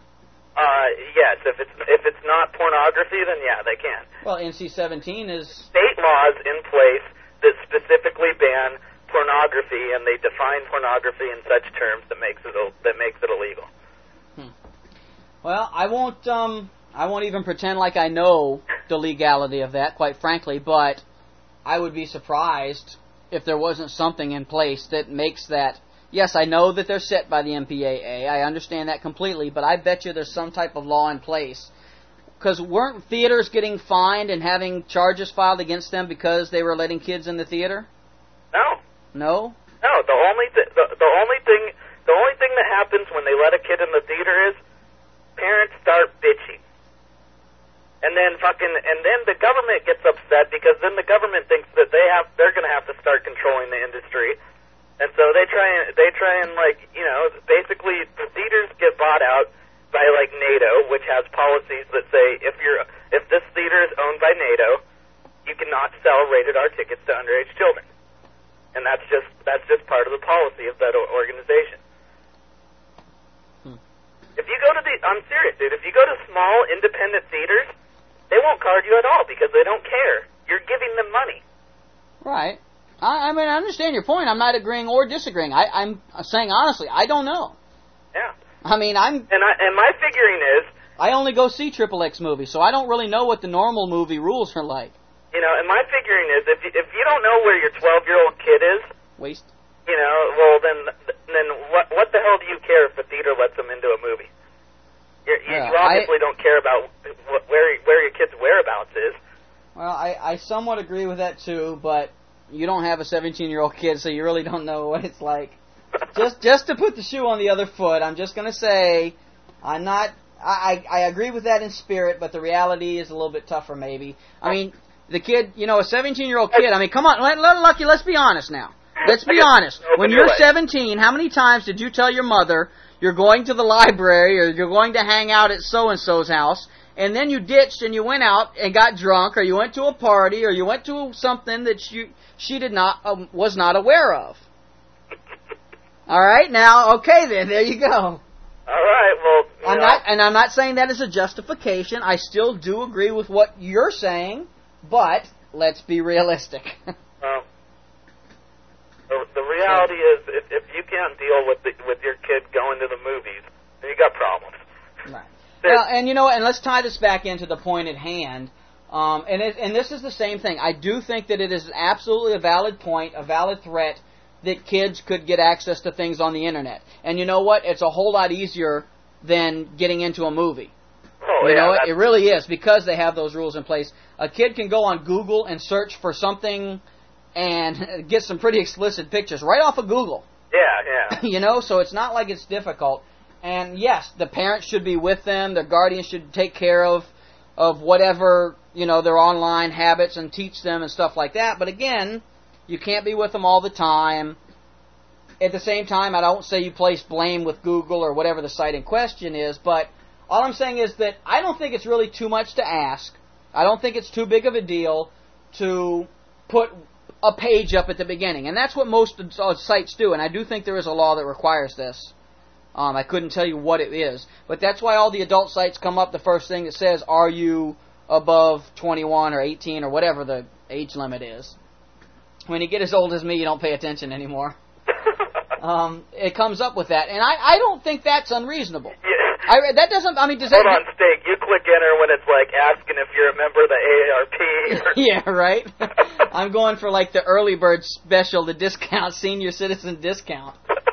Uh, yes, if it's if it's not pornography, then yeah, they can. Well, N C seventeen is... State laws in place that specifically ban pornography, and they define pornography in such terms that makes it that makes it illegal. Hmm. Well, I won't um I won't even pretend like I know the legality of that, quite frankly, but I would be surprised if there wasn't something in place that makes that. Yes, I know that they're set by the M P A A. I understand that completely, but I bet you there's some type of law in place. Because weren't theaters getting fined and having charges filed against them because they were letting kids in the theater? No. No? No, the only th- the, the only thing the only thing that happens when they let a kid in the theater is parents start bitching. And then fucking and then the government gets upset because then the government thinks that they have they're going to have to start controlling the industry. And so they try and they try and like, you know, basically the theaters get bought out by like NATO, which has policies that say if you're if this theater is owned by NATO, you cannot sell rated R tickets to underage children. And that's just that's just part of the policy of that organization. Hmm. If you go to the, I'm serious, dude. If you go to small independent theaters, they won't card you at all because they don't care. You're giving them money. Right. I, I mean, I understand your point. I'm not agreeing or disagreeing. I, I'm saying honestly, I don't know. Yeah. I mean, I'm. And I and my figuring is. I only go see triple X movies, so I don't really know what the normal movie rules are like. You know, and my figuring is if you, if you don't know where your twelve-year-old kid is, waste. You know, well then then what what the hell do you care if the theater lets them into a movie? You're, you yeah, you obviously I, don't care about what, where where your kid's whereabouts is. Well, I, I somewhat agree with that too, but you don't have a seventeen-year-old kid, so you really don't know what it's like. just just to put the shoe on the other foot, I'm just going to say I'm not. I, I agree with that in spirit, but the reality is a little bit tougher, maybe. I mean, the kid, you know, a seventeen-year-old kid. I mean, come on, let, let, Lucky, let's be honest now. Let's be honest. When you're seventeen, how many times did you tell your mother you're going to the library or you're going to hang out at so-and-so's house, and then you ditched and you went out and got drunk, or you went to a party, or you went to something that she, she did not um, was not aware of? All right, now, okay then, there you go. All right, well, I'm know. not, and I'm not saying that as a justification. I still do agree with what you're saying, but let's be realistic. Well, the, the reality is, if, if you can't deal with the, with your kid going to the movies, then you got problems. Right. Well, and you know, and let's tie this back into the point at hand. Um, and it, and this is the same thing. I do think that it is absolutely a valid point, a valid threat, that kids could get access to things on the internet. And you know what? It's a whole lot easier than getting into a movie. Oh, you yeah, know, it, it really is, because they have those rules in place. A kid can go on Google and search for something and get some pretty explicit pictures right off of Google. Yeah, yeah. You know, so it's not like it's difficult. And yes, the parents should be with them. The guardians should take care of of whatever, you know, their online habits and teach them and stuff like that. But again, you can't be with them all the time. At the same time, I don't say you place blame with Google or whatever the site in question is, but all I'm saying is that I don't think it's really too much to ask. I don't think it's too big of a deal to put a page up at the beginning. And that's what most sites do, and I do think there is a law that requires this. Um, I couldn't tell you what it is. But that's why all the adult sites come up, the first thing that says, are you above twenty-one or eighteen or whatever the age limit is. When you get as old as me, you don't pay attention anymore. um, it comes up with that. And I, I don't think that's unreasonable. Yeah. I, that doesn't, I mean, does Hold that... on, Steak. You click enter when it's like asking if you're a member of the A A R P. Or... Yeah, right? I'm going for like the early bird special, the discount, senior citizen discount.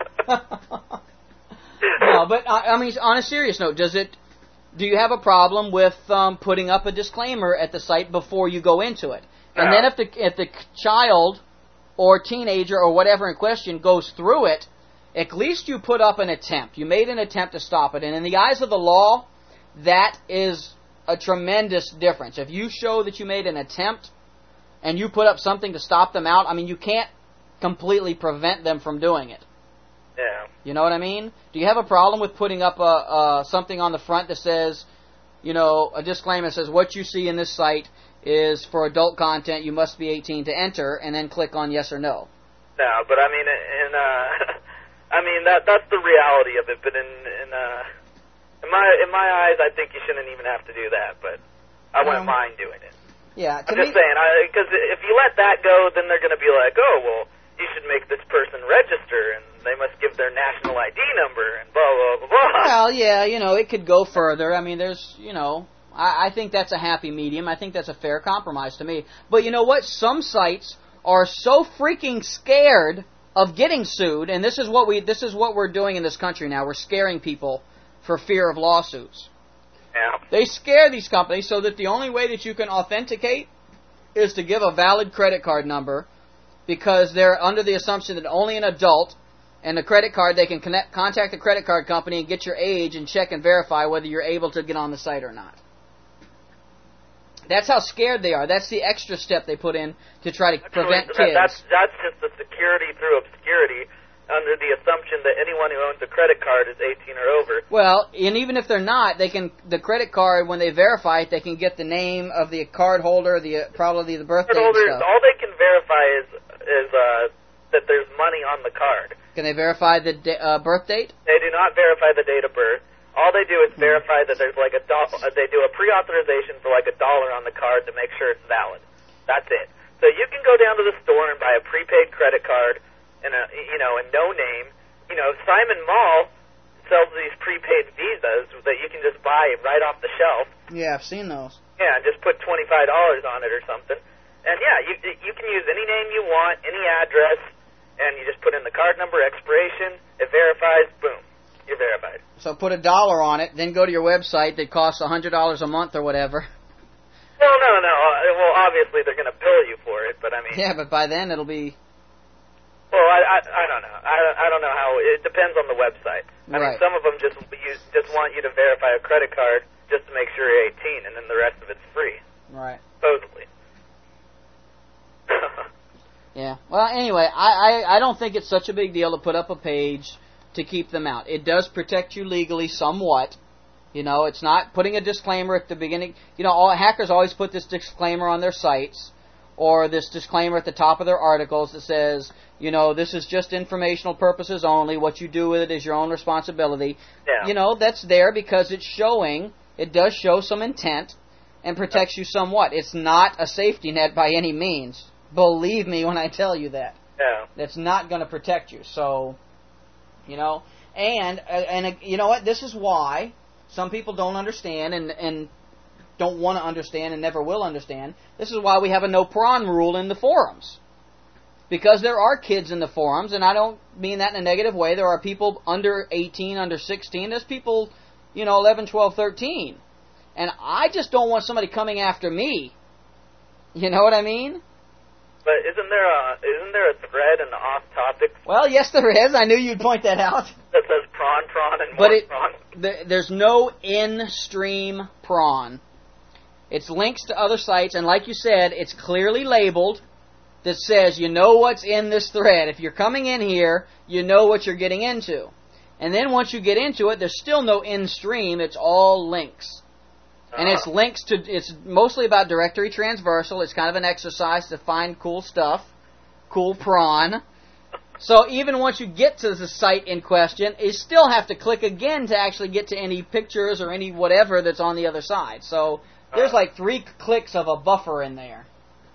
No, but I, I mean, on a serious note, does it? Do you have a problem with um, putting up a disclaimer at the site before you go into it? And No. then if the if the child or teenager or whatever in question goes through it, at least you put up an attempt. You made an attempt to stop it, and in the eyes of the law, that is a tremendous difference. If you show that you made an attempt and you put up something to stop them out, I mean, you can't completely prevent them from doing it. Yeah. You know what I mean? Do you have a problem with putting up a, a something on the front that says, you know, a disclaimer that says, what you see in this site is for adult content, you must be eighteen to enter, and then click on yes or no? No, but I mean, in uh, I mean that that's the reality of it. But in in uh, in my in my eyes, I think you shouldn't even have to do that. But I wouldn't Um, mind doing it. Yeah, to I'm me, just saying, because if you let that go, then they're going to be like, oh, well, you should make this person register, and they must give their national I D number, and blah, blah, blah, blah. well, yeah, you know, it could go further. I mean, there's, you know, I, I think that's a happy medium. I think that's a fair compromise to me. But you know what? Some sites are so freaking scared of getting sued, and this is what we, this is what we're doing in this country now. We're scaring people for fear of lawsuits. Yeah. They scare these companies so that the only way that you can authenticate is to give a valid credit card number, because they're under the assumption that only an adult and the credit card, they can connect, contact the credit card company and get your age and check and verify whether you're able to get on the site or not. That's how scared they are. That's the extra step they put in to try to prevent Actually, kids. That's, that's just the security through obscurity, under the assumption that anyone who owns a credit card is eighteen or over. Well, and even if they're not, they can, the credit card, when they verify it, they can get the name of the card holder, the probably the birthday and Cardholders, stuff. all they can verify is is uh, that there's money on the card. Can they verify the da- uh, birth date? They do not verify the date of birth. All they do is verify that there's like a do- uh, they do a pre-authorization for like a dollar on the card to make sure it's valid. That's it. So you can go down to the store and buy a prepaid credit card and a you know a no name. You know, Simon Mall sells these prepaid visas that you can just buy right off the shelf. Yeah, I've seen those. Yeah, and just put twenty-five dollars on it or something. And yeah, you you can use any name you want, any address, and you just put in the card number, expiration, it verifies, boom, you're verified. So put a dollar on it, then go to your website that costs a hundred dollars a month or whatever. Well, no, no. Uh, well, obviously they're going to bill you for it, but I mean. Yeah, but by then it'll be. Well, I, I, I don't know. I, I don't know how. It depends on the website. I Right. mean, some of them just use, just want you to verify a credit card just to make sure you're eighteen, and then the rest of it's free, Right. supposedly. Yeah. Well, anyway, I, I, I don't think it's such a big deal to put up a page to keep them out. It does protect you legally somewhat. You know, it's not putting a disclaimer at the beginning. You know, all hackers always put this disclaimer on their sites, or this disclaimer at the top of their articles that says, you know, this is just informational purposes only. What you do with it is your own responsibility. Yeah. You know, that's there because it's showing, it does show some intent and protects you somewhat. It's not a safety net by any means. Believe me when I tell you that. Yeah. That's not going to protect you. So, you know, and, uh, and uh, you know what? This is why some people don't understand and, and don't want to understand and never will understand. This is why we have a no prawn rule in the forums. Because there are kids in the forums, and I don't mean that in a negative way. There are people under eighteen, under sixteen. There's people, you know, eleven, twelve, thirteen. And I just don't want somebody coming after me. You know what I mean? But isn't there a isn't there a thread in the off topics Well, yes, there is. I knew you'd point that out. that says prawn, prawn, and But more it, prawn? th- there's no in-stream prawn. It's links to other sites, and like you said, it's clearly labeled that says you know what's in this thread. If you're coming in here, you know what you're getting into. And then once you get into it, there's still no in-stream. It's all links. And it's links to, it's mostly about directory transversal. It's kind of an exercise to find cool stuff, cool prawn. So even once you get to the site in question, you still have to click again to actually get to any pictures or any whatever that's on the other side. So there's like three clicks of a buffer in there.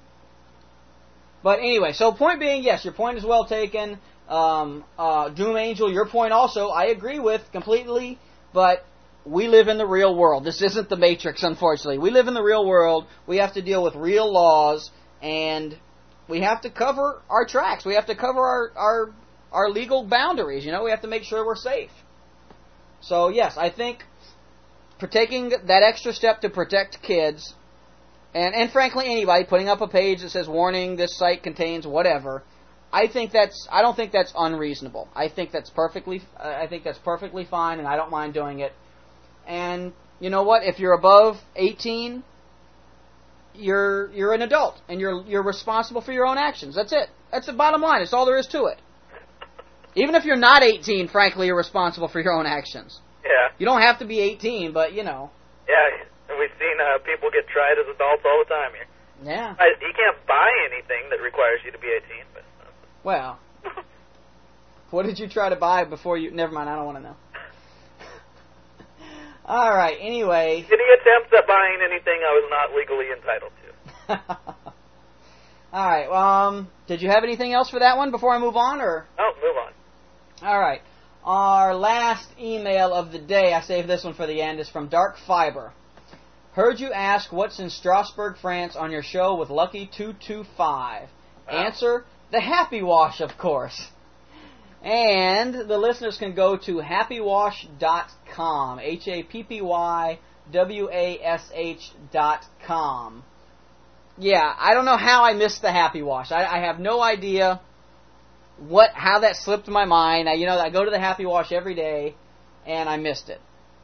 But anyway, so point being, yes, your point is well taken. Um, uh, Doom Angel, your point also, I agree with completely, but we live in the real world. This isn't the Matrix, unfortunately. We live in the real world. We have to deal with real laws, and we have to cover our tracks. We have to cover our, our, our legal boundaries. You know, we have to make sure we're safe. So, yes, I think for taking that extra step to protect kids, and, and frankly anybody putting up a page that says, warning, this site contains whatever, I think that's, I don't think that's unreasonable. I think that's perfectly, I think that's perfectly fine, and I don't mind doing it. And you know what? If you're above eighteen, you're you're an adult, and you're you're responsible for your own actions. That's it. That's the bottom line. That's all there is to it. Even if you're not eighteen, frankly, you're responsible for your own actions. Yeah. You don't have to be eighteen, but you know. Yeah, and we've seen uh, people get tried as adults all the time here. Yeah. I, you can't buy anything that requires you to be eighteen. But well, what did you try to buy before you? Never mind. I don't want to know. All right, anyway. Any attempts at buying anything I was not legally entitled to. All right, um, did you have anything else for that one before I move on, or? Oh, move on. All right. Our last email of the day, I saved this one for the end, is from Dark Fiber. Heard you ask what's in Strasbourg, France on your show with Lucky two two five. Wow. Answer, the Happy Wash, of course. And the listeners can go to happy wash dot com, H A P P Y W A S H dot com. Yeah, I don't know how I missed the Happy Wash. I, I have no idea what how that slipped my mind. I, you know, I go to the Happy Wash every day, and I missed it.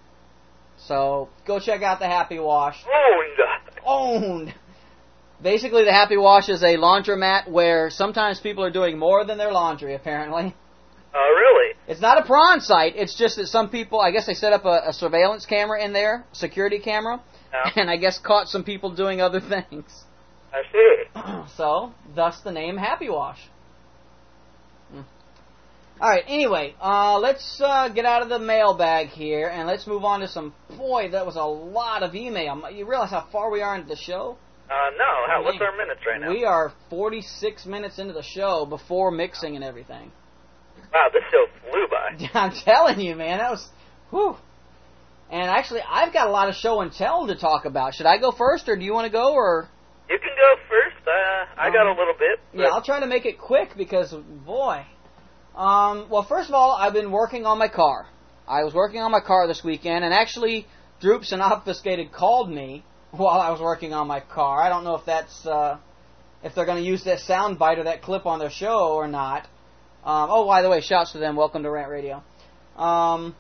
So go check out the Happy Wash. Owned. Owned. Basically, the Happy Wash is a laundromat where sometimes people are doing more than their laundry, apparently. Oh, uh, really? It's not a prawn site. It's just that some people, I guess they set up a, a surveillance camera in there, security camera, Yeah. and I guess caught some people doing other things. I see. So, thus the name Happy Wash. Hmm. All right, anyway, uh, let's uh, get out of the mailbag here, and let's move on to some, boy, that was a lot of email. You realize how far we are into the show? Uh, no. How, what's our minutes right now? We are forty-six minutes into the show before mixing and everything. Wow, this show flew by. I'm telling you, man, that was, whew. And actually, I've got a lot of show and tell to talk about. Should I go first, or do you want to go, or? You can go first. Uh, I got a little bit. Yeah, I'll try to make it quick because, boy. Um, well, first of all, I've been working on my car. I was working on my car this weekend, and actually, Droops and Obfuscated called me while I was working on my car. I don't know if that's, uh, if they're going to use that sound bite or that clip on their show or not. Um, oh, by the way, shouts to them. Welcome to Rant Radio. Um,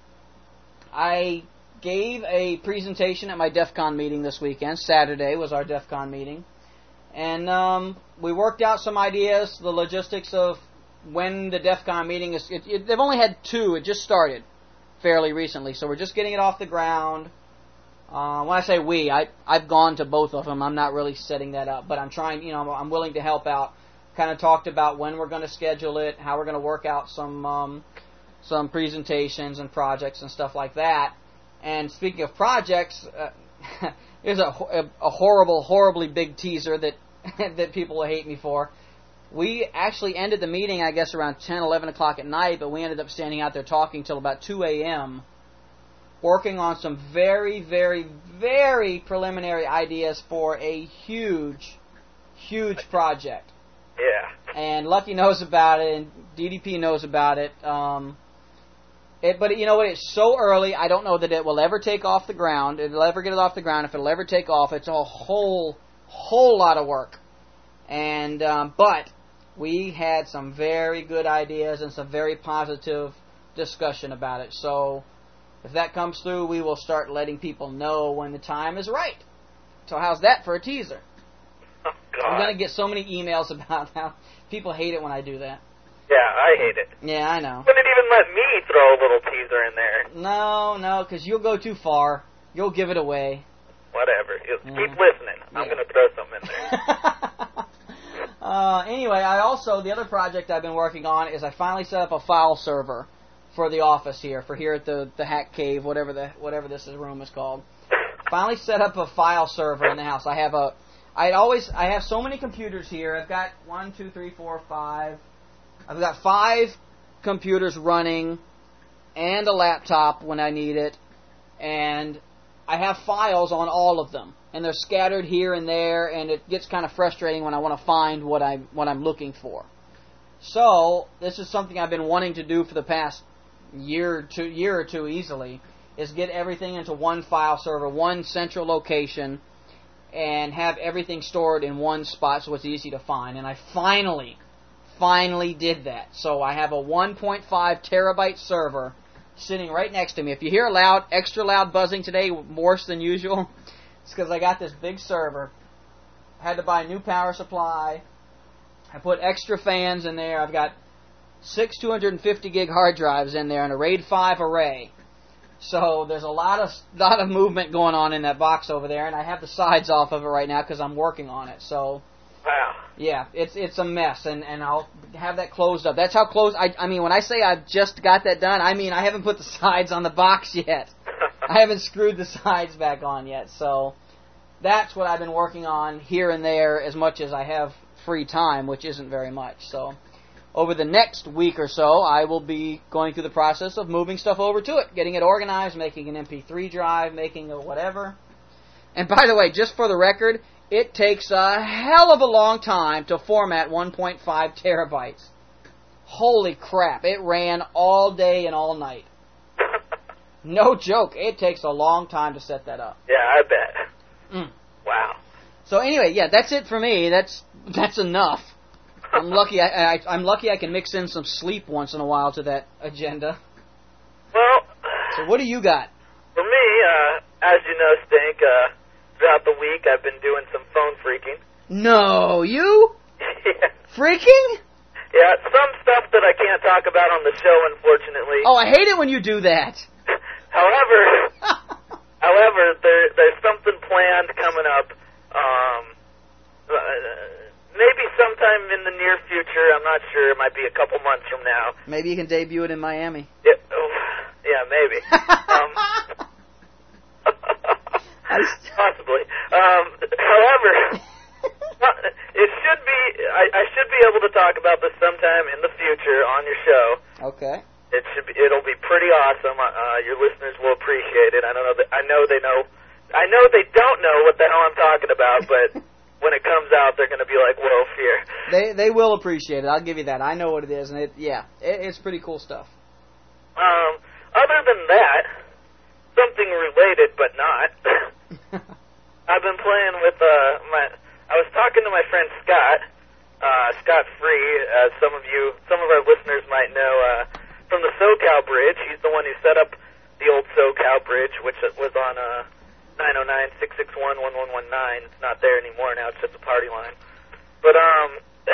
I gave a presentation at my DEF CON meeting this weekend. Saturday was our DEF CON meeting. And um, we worked out some ideas, the logistics of when the DEF CON meeting is. It, it, they've only had two. It just started fairly recently, so we're just getting it off the ground. Uh, when I say we, I, I've gone to both of them. I'm not really setting that up, but I'm trying. You know, I'm, I'm willing to help out. Kind of talked about when we're going to schedule it, how we're going to work out some um, some presentations and projects and stuff like that. And speaking of projects, uh, there's a, a, a horrible, horribly big teaser that that people will hate me for. We actually ended the meeting, I guess, around ten, eleven o'clock at night, but we ended up standing out there talking till about two a.m., working on some very, very, very preliminary ideas for a huge, huge project. Yeah. And Lucky knows about it, and D D P knows about it. Um, it. But you know what? It's so early, I don't know that it will ever take off the ground. It'll ever get it off the ground. If it'll ever take off, it's a whole, whole lot of work. And um, but we had some very good ideas and some very positive discussion about it. So if that comes through, we will start letting people know when the time is right. So how's that for a teaser? Oh, God. I'm going to get so many emails about how people hate it when I do that. Yeah, I hate it. Yeah, I know. Wouldn't even let me throw a little teaser in there. No, no, because you'll go too far. You'll give it away. Whatever. You Yeah. Keep listening. I'm Yeah. going to throw something in there. uh, anyway, I also, the other project I've been working on is I finally set up a file server for the office here, for here at the, the Hack Cave, whatever the whatever this is, room is called. Finally set up a file server in the house. I have a, I always, I have so many computers here. I've got one, two, three, four, five. I've got five computers running and a laptop when I need it, and I have files on all of them, and they're scattered here and there, and it gets kind of frustrating when I want to find what I what I'm looking for. So this is something I've been wanting to do for the past year or two, year or two easily, is get everything into one file server, one central location, and have everything stored in one spot so it's easy to find. And I finally, finally did that. So I have a one point five terabyte server sitting right next to me. If you hear loud, extra loud buzzing today, worse than usual, it's because I got this big server. I had to buy a new power supply. I put extra fans in there. I've got six two hundred fifty gig hard drives in there and a RAID five array. So there's a lot of lot of movement going on in that box over there, and I have the sides off of it right now because I'm working on it. So Wow. yeah, it's it's a mess, and, and I'll have that closed up. That's how close. I I mean, when I say I've just got that done, I mean I haven't put the sides on the box yet. I haven't screwed the sides back on yet. So that's what I've been working on here and there as much as I have free time, which isn't very much. So over the next week or so, I will be going through the process of moving stuff over to it, getting it organized, making an M P three drive, making a whatever. And by the way, just for the record, it takes a hell of a long time to format one point five terabytes. Holy crap, it ran all day and all night. No joke, it takes a long time to set that up. Yeah, I bet. Mm. Wow. So anyway, yeah, that's it for me. That's that's enough. I'm lucky. I, I I'm lucky I can mix in some sleep once in a while to that agenda. Well, So what do you got? for me, uh, as you know, Stink, uh, throughout the week I've been doing some phone freaking. No, you yeah. freaking? Yeah, some stuff that I can't talk about on the show, unfortunately. Oh, I hate it when you do that. However, however, there there's something planned coming up. Um, uh, maybe sometime in the near future. I'm not sure. It might be a couple months from now. Maybe you can debut it in Miami. Yeah, oh, yeah maybe. um, possibly. Um, however, it should be. I, I should be able to talk about this sometime in the future on your show. Okay. It should be. It'll be pretty awesome. Uh, your listeners will appreciate it. I don't know. That, I know they know. I know they don't know what the hell I'm talking about, but when it comes out, they're going to be like, "Whoa, fear." They they will appreciate it. I'll give you that. I know what it is, and it yeah, it, it's pretty cool stuff. Um. Other than that, something related but not. I've been playing with uh my. I was talking to my friend Scott. Uh, Scott Free, as some of you, some of our listeners might know. Uh, From the SoCal Bridge. He's the one who set up the old SoCal Bridge, which was on uh, nine oh nine, six six one, one one one nine. It's not there anymore now. It's just a party line. But um,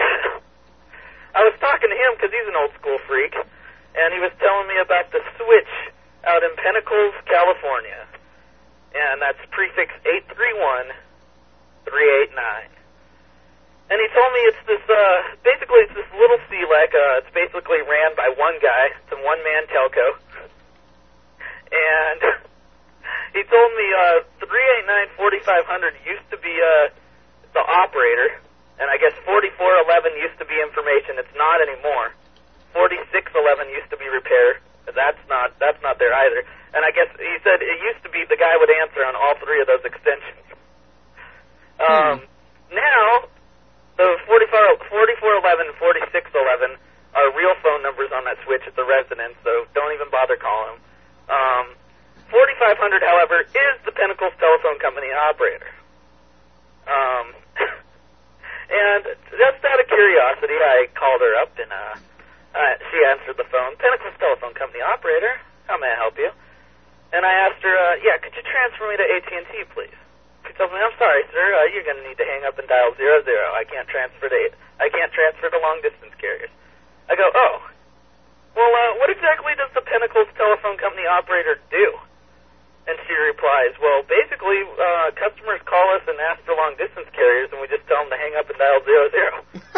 I was talking to him because he's an old school freak, and he was telling me about the switch out in Pinnacles, California. And that's prefix eight three one, three eight nine. And he told me it's this, uh, basically it's this little C L E C, uh, it's basically ran by one guy, it's a one-man telco. And he told me, uh, three eight nine, forty-five hundred used to be, uh, the operator, and I guess forty-four eleven used to be information, it's not anymore. forty-six eleven used to be repair, that's not, that's not there either. And I guess, he said it used to be the guy would answer on all three of those extensions. Um, hmm. Now, the forty-four eleven and forty-six eleven are real phone numbers on that switch at the residence, so don't even bother calling them. Um, forty-five hundred, however, is the Pinnacles Telephone Company operator. Um, and curiosity, I called her up, and uh, uh, she answered the phone. Pinnacle's telephone company operator. How may I help you? And I asked her, uh, yeah, could you transfer me to A T and T, please? She tells me, I'm sorry, sir. Uh, you're going to need to hang up and dial zero zero. I can't transfer to I can't transfer to long distance carriers. I go, oh. Well, uh, what exactly does the Pinnacle's telephone company operator do? And she replies, well, basically, uh, customers call us and ask for long distance carriers, and we just tell them to hang up and dial zero zero.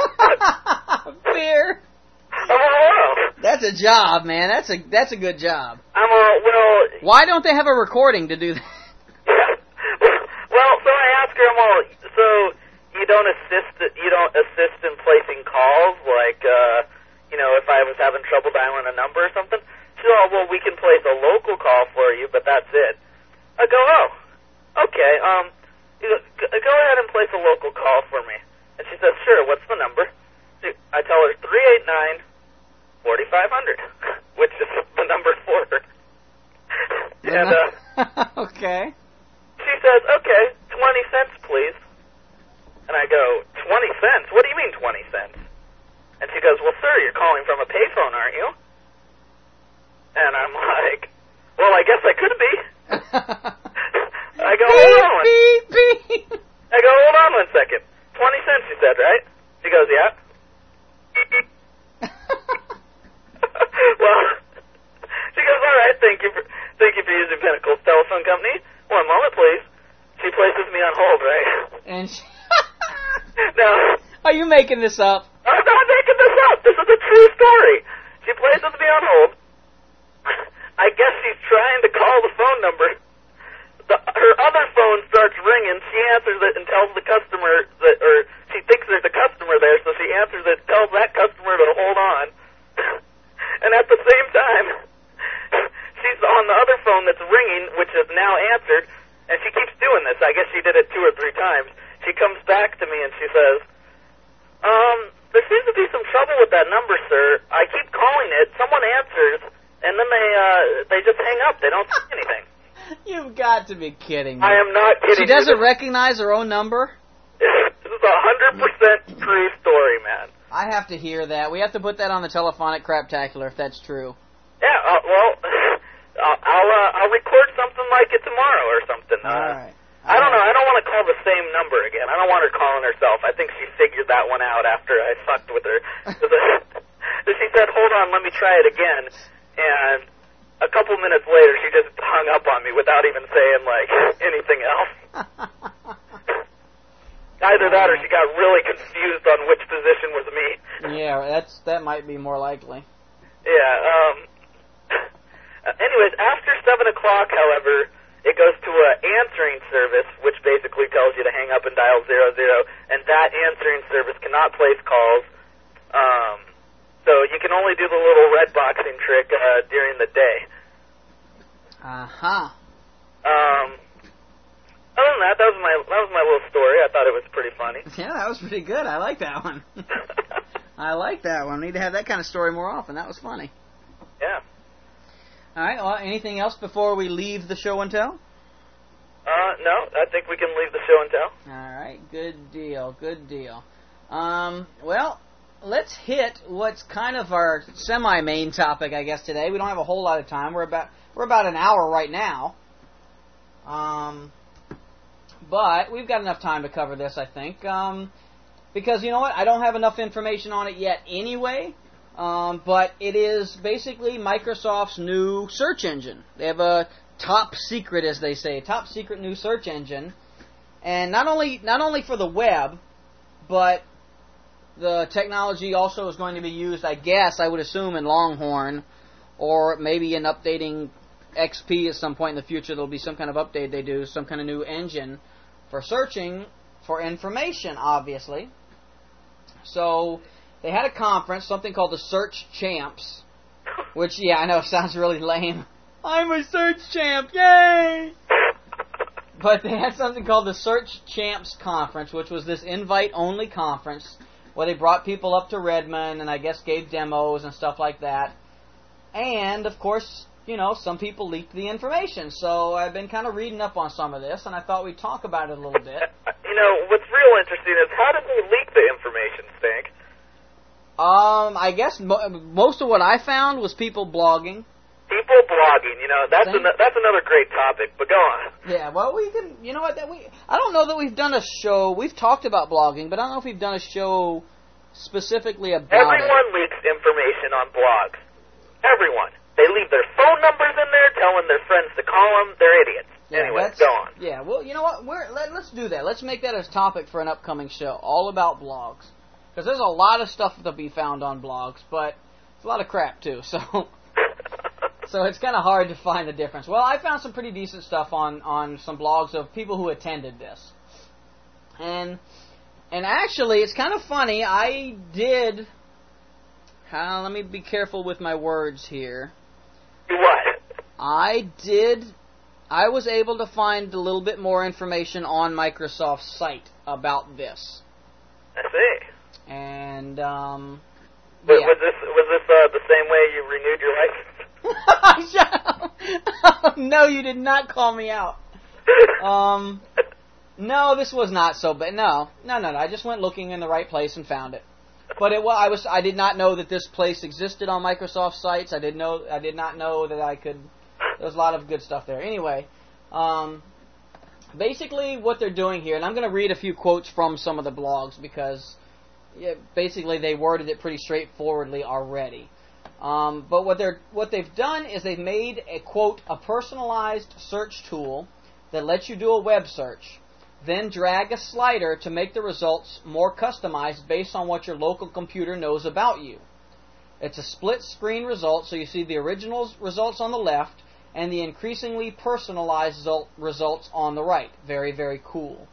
Fair. I'm all, well. That's a job, man. That's a that's a good job. I'm all, well. Why don't they have a recording to do that? Yeah. Well, so I ask her, I'm all, so you don't assist, you don't assist in placing calls, like, uh, you know, if I was having trouble dialing a number or something? She's all, well, we can place a local call for you, but that's it. I go, oh, okay, um, you go, go ahead and place a local call for me. And she says, sure, what's the number? I tell her three eight nine, four five zero zero, which is the number for her. And, uh, okay. She says, okay, twenty cents, please. And I go, twenty cents? What do you mean twenty cents? And she goes, well, sir, you're calling from a payphone, aren't you? And I'm like, well, I guess I could be. I go, hold on one. Beep, beep. I go, hold on one second. twenty cents, you said, right? She goes, yeah. Well, she goes, all right, thank you for, thank you for using Pinnacle's telephone company. One moment, please. She places me on hold, right? And she... Now, are you making this up? I'm not making this up. This is a true story. She places me on hold. I guess she's trying to call the phone number. The, her other phone starts ringing. She answers it and tells the customer that, or she thinks there's a customer there, so she answers it, tells that customer to hold on. And at the same time, she's on the other phone that's ringing, which is now answered, and she keeps doing this. I guess she did it two or three times. She comes back to me and she says, um, there seems to be some trouble with that number, sir. I keep calling it, someone answers, and then they, uh, they just hang up. They don't say anything. You've got to be kidding me. I am not kidding. She doesn't recognize her own number? This is a one hundred percent true story, man. I have to hear that. We have to put that on the telephonic craptacular if that's true. Yeah, uh, well, I'll I'll, uh, I'll record something like it tomorrow or something. Uh, All right. I don't know. I don't want to call the same number again. I don't want her calling herself. I think she figured that one out after I fucked with her. She said, hold on, let me try it again. And a couple minutes later, she just hung up on me without even saying, like, anything else. Either that or she got really confused on which position was me. Yeah, that's that might be more likely. Yeah, um... anyways, after seven o'clock, however, it goes to an answering service, which basically tells you to hang up and dial zero zero, and that answering service cannot place calls. Um, so you can only do the little red boxing trick uh, during the day. Uh-huh. Um, other than that, that was my that was my little story. I thought it was pretty funny. Yeah, that was pretty good. I like that one. I like that one. We need to have that kind of story more often. That was funny. Yeah. All right, well, anything else before we leave the show and tell? Uh, no, I think we can leave the show and tell. All right, good deal, good deal. Um, well, let's hit what's kind of our semi-main topic, I guess, today. We don't have a whole lot of time. We're about we're about an hour right now. Um, but we've got enough time to cover this, I think. Um, because, you know what, I don't have enough information on it yet anyway. Um, but it is basically Microsoft's new search engine. They have a top secret, as they say, top secret new search engine, and not only not only for the web, but the technology also is going to be used, I guess, I would assume, in Longhorn, or maybe in updating X P at some point in the future. There'll be some kind of update they do, some kind of new engine for searching for information, obviously. So they had a conference, something called the Search Champs, which, yeah, I know, sounds really lame. I'm a search champ, yay! But they had something called the Search Champs Conference, which was this invite-only conference where they brought people up to Redmond and I guess gave demos and stuff like that. And, of course, you know, some people leaked the information. So I've been kind of reading up on some of this, and I thought we'd talk about it a little bit. You know, what's real interesting is how did they leak the information, Stink? Um, I guess mo- most of what I found was people blogging. People blogging, you know, that's an- that's another great topic, but go on. Yeah, well, we can, you know what, that we, I don't know that we've done a show, we've talked about blogging, but I don't know if we've done a show specifically about Everyone it. Everyone leaks information on blogs. Everyone. They leave their phone numbers in there, telling their friends to call them. They're idiots. Yeah, anyway, go on. Yeah, well, you know what, We're, let, let's do that. Let's make that a topic for an upcoming show, all about blogs. Because there's a lot of stuff to be found on blogs, but it's a lot of crap, too, so... So it's kind of hard to find the difference. Well, I found some pretty decent stuff on, on some blogs of people who attended this. And and actually, it's kind of funny. I did... Uh, let me be careful with my words here. What? I did... I was able to find a little bit more information on Microsoft's site about this. I see. And, um... Was, yeah. was this, was this uh, the same way you renewed your license? Shut up. No, you did not call me out. Um, no, this was not so bad. No, no, no, no. I just went looking in the right place and found it. But it, well, I was, I did not know that this place existed on Microsoft sites. I did know, I did not know that I could. There's a lot of good stuff there. Anyway, um, basically what they're doing here, and I'm going to read a few quotes from some of the blogs because, yeah, basically they worded it pretty straightforwardly already. Um, but what they're what they've done is they've made a quote a personalized search tool that lets you do a web search, then drag a slider to make the results more customized based on what your local computer knows about you. It's a split screen result, so you see the original results on the left and the increasingly personalized result, results on the right. Very, very cool.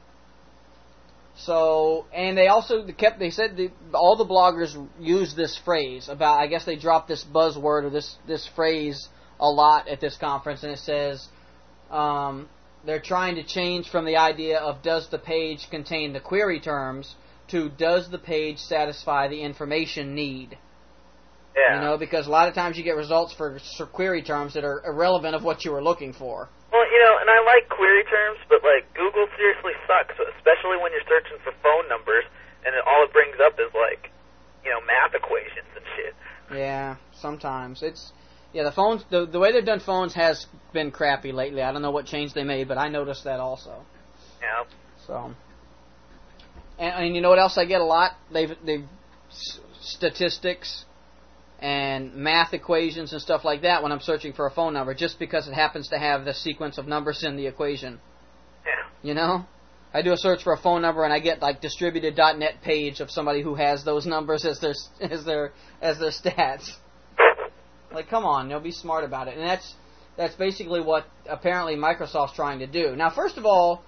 So, and they also kept, they said the, all the bloggers use this phrase about, I guess they dropped this buzzword or this, this phrase a lot at this conference, and it says um, they're trying to change from the idea of does the page contain the query terms to does the page satisfy the information need. Yeah. You know, because a lot of times you get results for, for query terms that are irrelevant of what you were looking for. Well, you know, and I like query terms, but, like, Google seriously sucks, especially when you're searching for phone numbers, and it, all it brings up is, like, you know, math equations and shit. Yeah, sometimes. It's, yeah, the phones, the, the way they've done phones has been crappy lately. I don't know what change they made, but I noticed that also. Yeah. So, and, and you know what else I get a lot? They've, they've, statistics and math equations and stuff like that when I'm searching for a phone number, just because it happens to have the sequence of numbers in the equation. Yeah. You know? I do a search for a phone number and I get like distributed dot net page of somebody who has those numbers as their as their as their stats. Like, come on, you know, be smart about it. And that's that's basically what apparently Microsoft's trying to do. Now, first of all,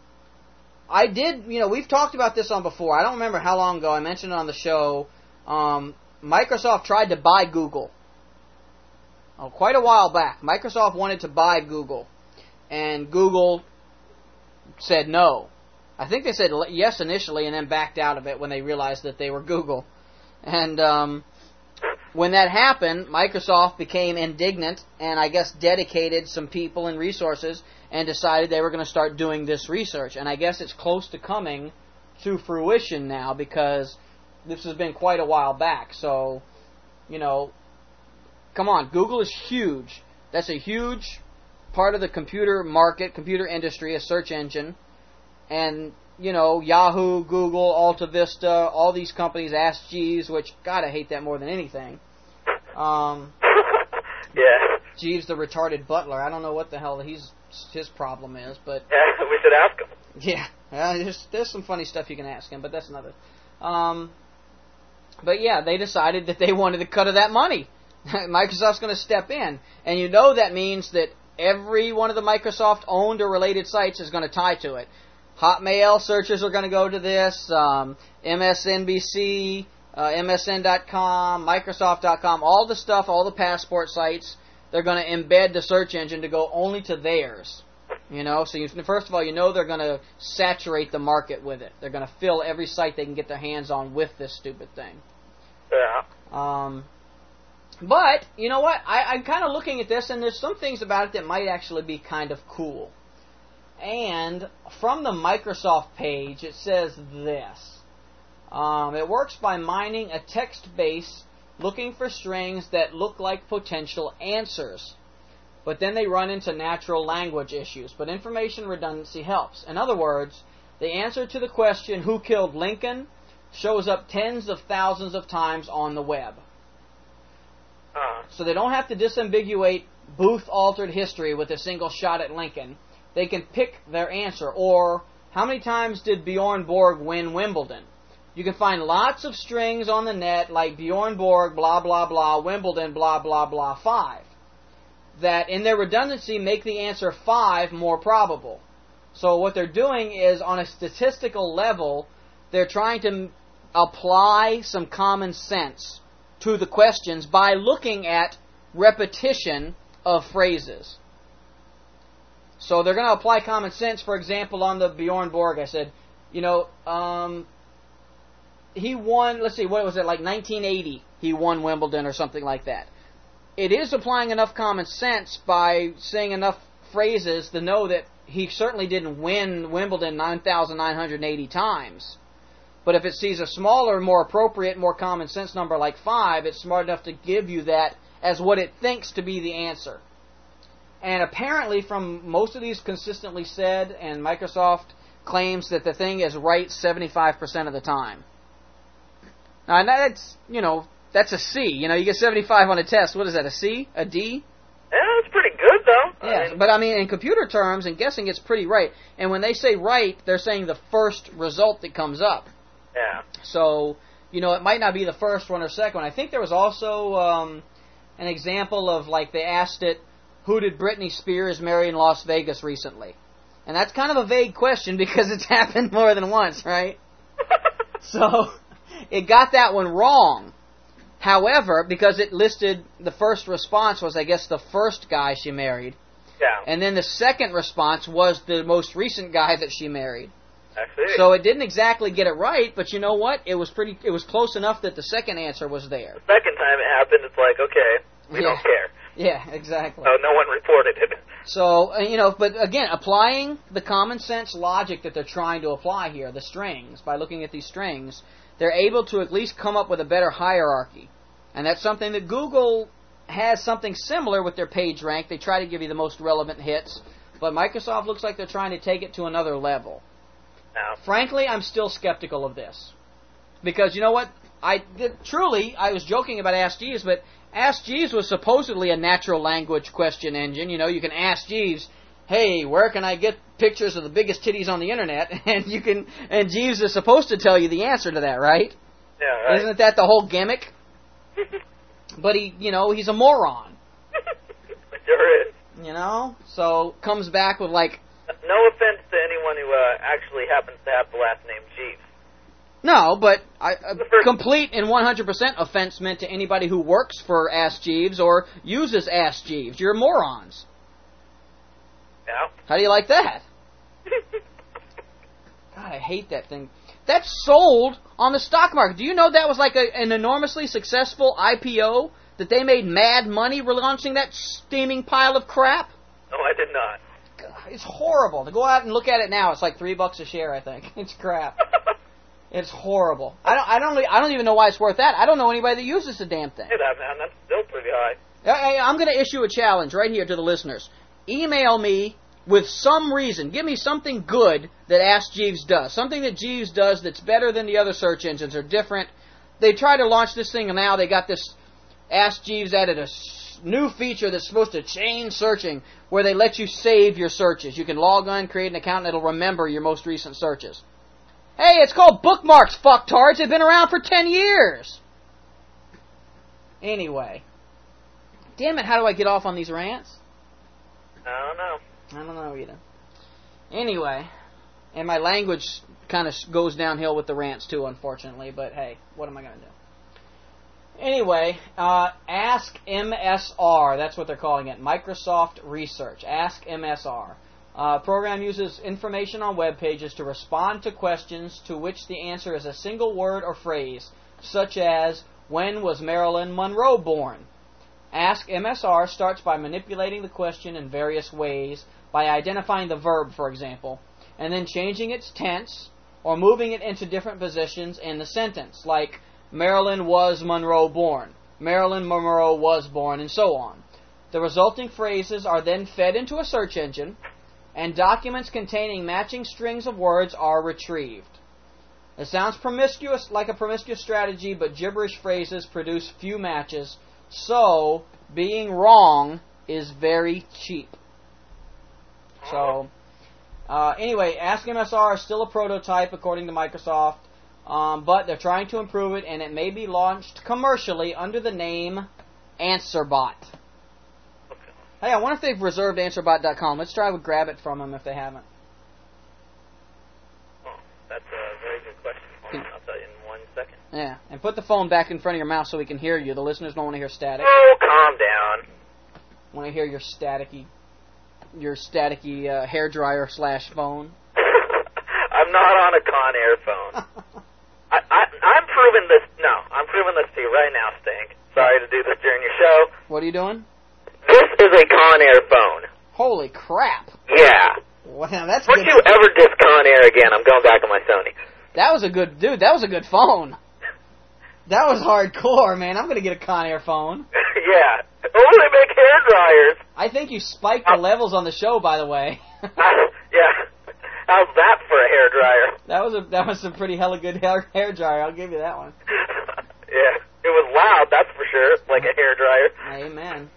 I did, you know, we've talked about this on before. I don't remember how long ago I mentioned it on the show. Um, Microsoft tried to buy Google. Oh, quite a while back. Microsoft wanted to buy Google. And Google said no. I think they said yes initially and then backed out of it when they realized that they were Google. And um, when that happened, Microsoft became indignant and I guess dedicated some people and resources and decided they were going to start doing this research. And I guess it's close to coming to fruition now because this has been quite a while back. So, you know, come on, Google is huge. That's a huge part of the computer market, computer industry, a search engine. And, you know, Yahoo, Google, Alta Vista, all these companies, Ask Jeeves, which, God, I hate that more than anything. Um, yeah. Jeeves, the retarded butler. I don't know what the hell he's, his problem is, but... Yeah, we should ask him. Yeah, well, there's, there's some funny stuff you can ask him, but that's another... Um, but, yeah, they decided that they wanted a cut of that money. Microsoft's going to step in. And you know that means that every one of the Microsoft-owned or related sites is going to tie to it. Hotmail searches are going to go to this, um, M S N B C, uh, M S N dot com, Microsoft dot com, all the stuff, all the passport sites, they're going to embed the search engine to go only to theirs. You know, so you, first of all, you know they're going to saturate the market with it. They're going to fill every site they can get their hands on with this stupid thing. Yeah. Um, but, you know what, I, I'm kind of looking at this, and there's some things about it that might actually be kind of cool. And from the Microsoft page, it says this. Um, it works by mining a text base looking for strings that look like potential answers. But then they run into natural language issues. But information redundancy helps. In other words, the answer to the question, who killed Lincoln, shows up tens of thousands of times on the web. Uh, So they don't have to disambiguate Booth-altered history with a single shot at Lincoln. They can pick their answer. Or, how many times did Bjorn Borg win Wimbledon? You can find lots of strings on the net like Bjorn Borg, blah, blah, blah, Wimbledon, blah, blah, blah, five. That in their redundancy make the answer five more probable. So what they're doing is, on a statistical level, they're trying to apply some common sense to the questions by looking at repetition of phrases. So they're going to apply common sense, for example, on the Bjorn Borg. I said, you know, um, he won, let's see, what was it, like nineteen eighty, he won Wimbledon or something like that. It is applying enough common sense by saying enough phrases to know that he certainly didn't win Wimbledon nine thousand nine hundred eighty times. But if it sees a smaller, more appropriate, more common sense number like five, it's smart enough to give you that as what it thinks to be the answer. And apparently, from most of these consistently said, and Microsoft claims that the thing is right seventy-five percent of the time. Now, that's, you know, that's a C. You know, you get seventy-five on a test. What is that, a C? A D? yeah, it's pretty good, though. Yeah, I mean, but I mean, in computer terms, and guessing, it's pretty right. And when they say right, they're saying the first result that comes up. yeah. So, you know, it might not be the first one or second one. I think there was also um, an example of, like, they asked it, who did Britney Spears marry in Las Vegas recently? And that's kind of a vague question because it's happened more than once, right? So, it got that one wrong. However, because it listed, the first response was, I guess, the first guy she married. Yeah. And then the second response was the most recent guy that she married. I see. So it didn't exactly get it right, but you know what? It was pretty. It was close enough that the second answer was there. The second time it happened, it's like, okay, we Yeah. don't care. Yeah, exactly. So no one reported it. So, uh, you know, but again, applying the common sense logic that they're trying to apply here, the strings, by looking at these strings, they're able to at least come up with a better hierarchy. And that's something that Google has something similar with their page rank. They try to give you the most relevant hits, but Microsoft looks like they're trying to take it to another level. Now, Frankly, I'm still skeptical of this. Because, you know what? I truly, I was joking about Ask Jeeves, but Ask Jeeves was supposedly a natural language question engine. You know, you can ask Jeeves, hey, where can I get pictures of the biggest titties on the internet? And you can, and Jeeves is supposed to tell you the answer to that, right? yeah, right. Isn't that the whole gimmick? But he, you know, he's a moron. It sure is. You know? So, comes back with like, No offense to anyone who uh, actually happens to have the last name Jeeves. no, but I, a complete and one hundred percent offense meant to anybody who works for Ask Jeeves or uses Ask Jeeves. You're morons. Yeah. How do you like that? God, I hate that thing. That's sold on the stock market. Do you know that was like a, an enormously successful I P O? That they made mad money relaunching that steaming pile of crap? No, I did not. God, it's horrible. To go out and look at it now, it's like three bucks a share, I think. It's crap. It's horrible. I don't. I don't. I don't even know why it's worth that. I don't know anybody that uses the damn thing. Hey, that man, that's still pretty high. Hey, I'm going to issue a challenge right here to the listeners. Email me with some reason. Give me something good that Ask Jeeves does. Something that Jeeves does that's better than the other search engines or different. They try to launch this thing, and now they got this Ask Jeeves added a new feature that's supposed to chain searching, where they let you save your searches. You can log on, create an account, and it'll remember your most recent searches. Hey, it's called bookmarks, fucktards. They've been around for ten years. Anyway. Damn it, how do I get off on these rants? I don't know. I don't know either. Anyway, and my language kind of goes downhill with the rants too, unfortunately, but hey, what am I going to do? Anyway, uh, Ask M S R, that's what they're calling it, Microsoft Research, Ask M S R. Uh, program uses information on web pages to respond to questions to which the answer is a single word or phrase, such as, when was Marilyn Monroe born? Ask M S R starts by manipulating the question in various ways, by identifying the verb, for example, and then changing its tense, or moving it into different positions in the sentence, like Marilyn was Monroe born, Marilyn Monroe was born, and so on. The resulting phrases are then fed into a search engine, and documents containing matching strings of words are retrieved. It sounds promiscuous, like a promiscuous strategy, but gibberish phrases produce few matches, so being wrong is very cheap. So, uh, anyway, Ask M S R is still a prototype according to Microsoft, um, but they're trying to improve it, and it may be launched commercially under the name AnswerBot. Hey, I wonder if they've reserved answer bot dot com. Let's try to grab it from them if they haven't. Oh, that's a very good question. Hold on, I'll tell you in one second. Yeah, and put the phone back in front of your mouth so we can hear you. The listeners don't want to hear static. Oh, calm down. Want to hear your staticky, your staticky uh, hairdryer slash phone. I'm not on a Con Air phone. I, I, I'm proving this. No, I'm proving this to you right now, Stink. Sorry to do this during your show. What are you doing? This is a Con Air phone. Holy crap! Yeah. Wow, that's Once good. you ever diss Con Air again, I'm going back on my Sony. That was a good dude. That was a good phone. That was hardcore, man. I'm gonna get a Con Air phone. Yeah. Oh, they make hair dryers. I think you spiked the levels on the show, by the way. uh, yeah. How's that for a hair dryer? That was a that was a pretty hella good hair hair dryer. I'll give you that one. Yeah. It was loud, that's for sure. Like a hair dryer. Amen.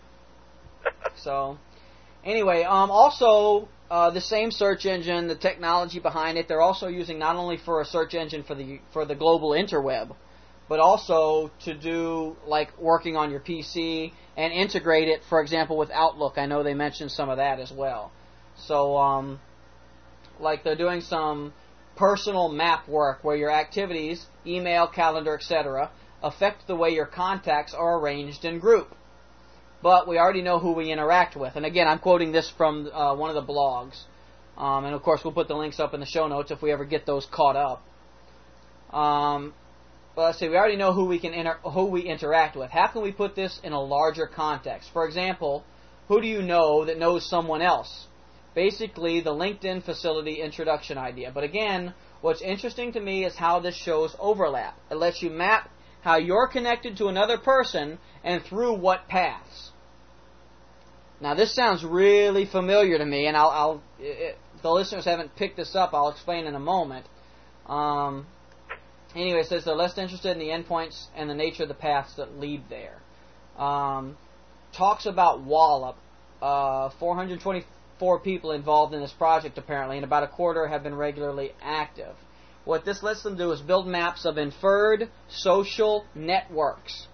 So, anyway, um, also uh, the same search engine, the technology behind it, they're also using not only for a search engine for the for the global interweb, but also to do like working on your P C and integrate it, for example, with Outlook. I know they mentioned some of that as well. So, um, like they're doing some personal map work where your activities, email, calendar, et cetera, affect the way your contacts are arranged in group. But we already know who we interact with. And again, I'm quoting this from uh, one of the blogs. Um, and of course, we'll put the links up in the show notes if we ever get those caught up. Um, but let's see, we already know who we can inter- who we interact with. How can we put this in a larger context? For example, who do you know that knows someone else? Basically, the LinkedIn facility introduction idea. But again, what's interesting to me is how this shows overlap. It lets you map how you're connected to another person and through what paths. Now, this sounds really familiar to me, and I'll, I'll if the listeners haven't picked this up, I'll explain in a moment. Um, anyway, it says they're less interested in the endpoints and the nature of the paths that lead there. Um, talks about Wallop. Uh, four hundred twenty-four people involved in this project, apparently, and about a quarter have been regularly active. What this lets them do is build maps of inferred social networks.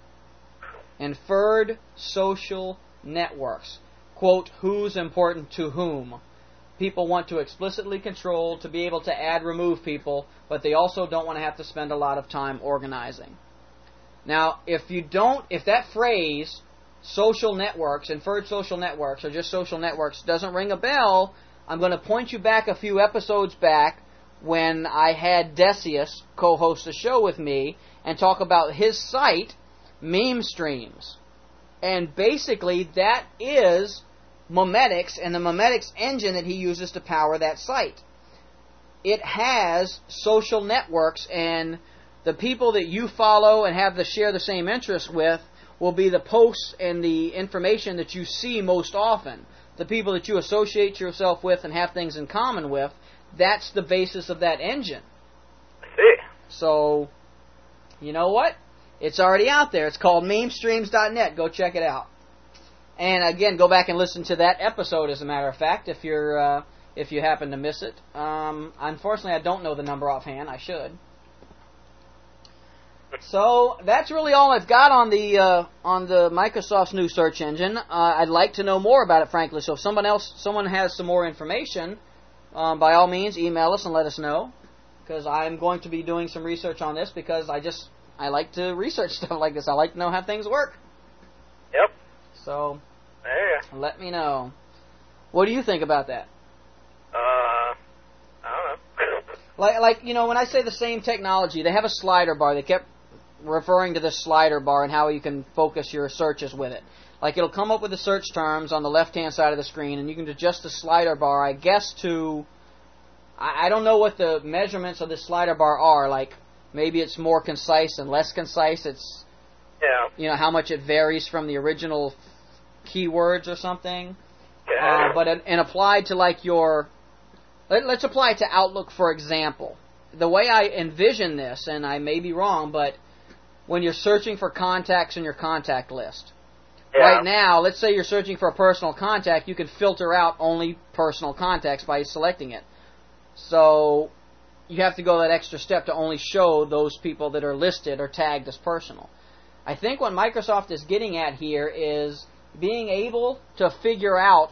Inferred social networks. Quote, who's important to whom. People want to explicitly control, to be able to add, remove people, but they also don't want to have to spend a lot of time organizing. Now, if you don't, if that phrase, social networks, inferred social networks, or just social networks, doesn't ring a bell, I'm going to point you back a few episodes back when I had Decius co-host a show with me and talk about his site, Meme Streams. And basically, that is Memetics and the Memetics engine that he uses to power that site. It has social networks, and the people that you follow and have to share the same interests with will be the posts and the information that you see most often. The people that you associate yourself with and have things in common with, that's the basis of that engine. I see. So, you know what? It's already out there. It's called meme streams dot net. Go check it out. And again, go back and listen to that episode, as a matter of fact, if you're uh, if you happen to miss it. Um, unfortunately, I don't know the number offhand. I should. So that's really all I've got on the uh, on the Microsoft's new search engine. Uh, I'd like to know more about it, frankly. So if someone else, someone has some more information, um, by all means, email us and let us know, because I'm going to be doing some research on this because I just I like to research stuff like this. I like to know how things work. Yep. So There. let me know. What do you think about that? Uh, I don't know. Like, like you know, when I say the same technology, they have a slider bar. They kept referring to this slider bar and how you can focus your searches with it. Like, it'll come up with the search terms on the left-hand side of the screen, and you can adjust the slider bar, I guess, to I, I don't know what the measurements of this slider bar are. Like, maybe it's more concise and less concise. It's, yeah. you know, how much it varies from the original keywords or something. Yeah. Uh, but it, and applied to, like, your... Let, let's apply it to Outlook, for example. The way I envision this, and I may be wrong, but when you're searching for contacts in your contact list, Yeah. right now, let's say you're searching for a personal contact, you can filter out only personal contacts by selecting it. So you have to go that extra step to only show those people that are listed or tagged as personal. I think what Microsoft is getting at here is being able to figure out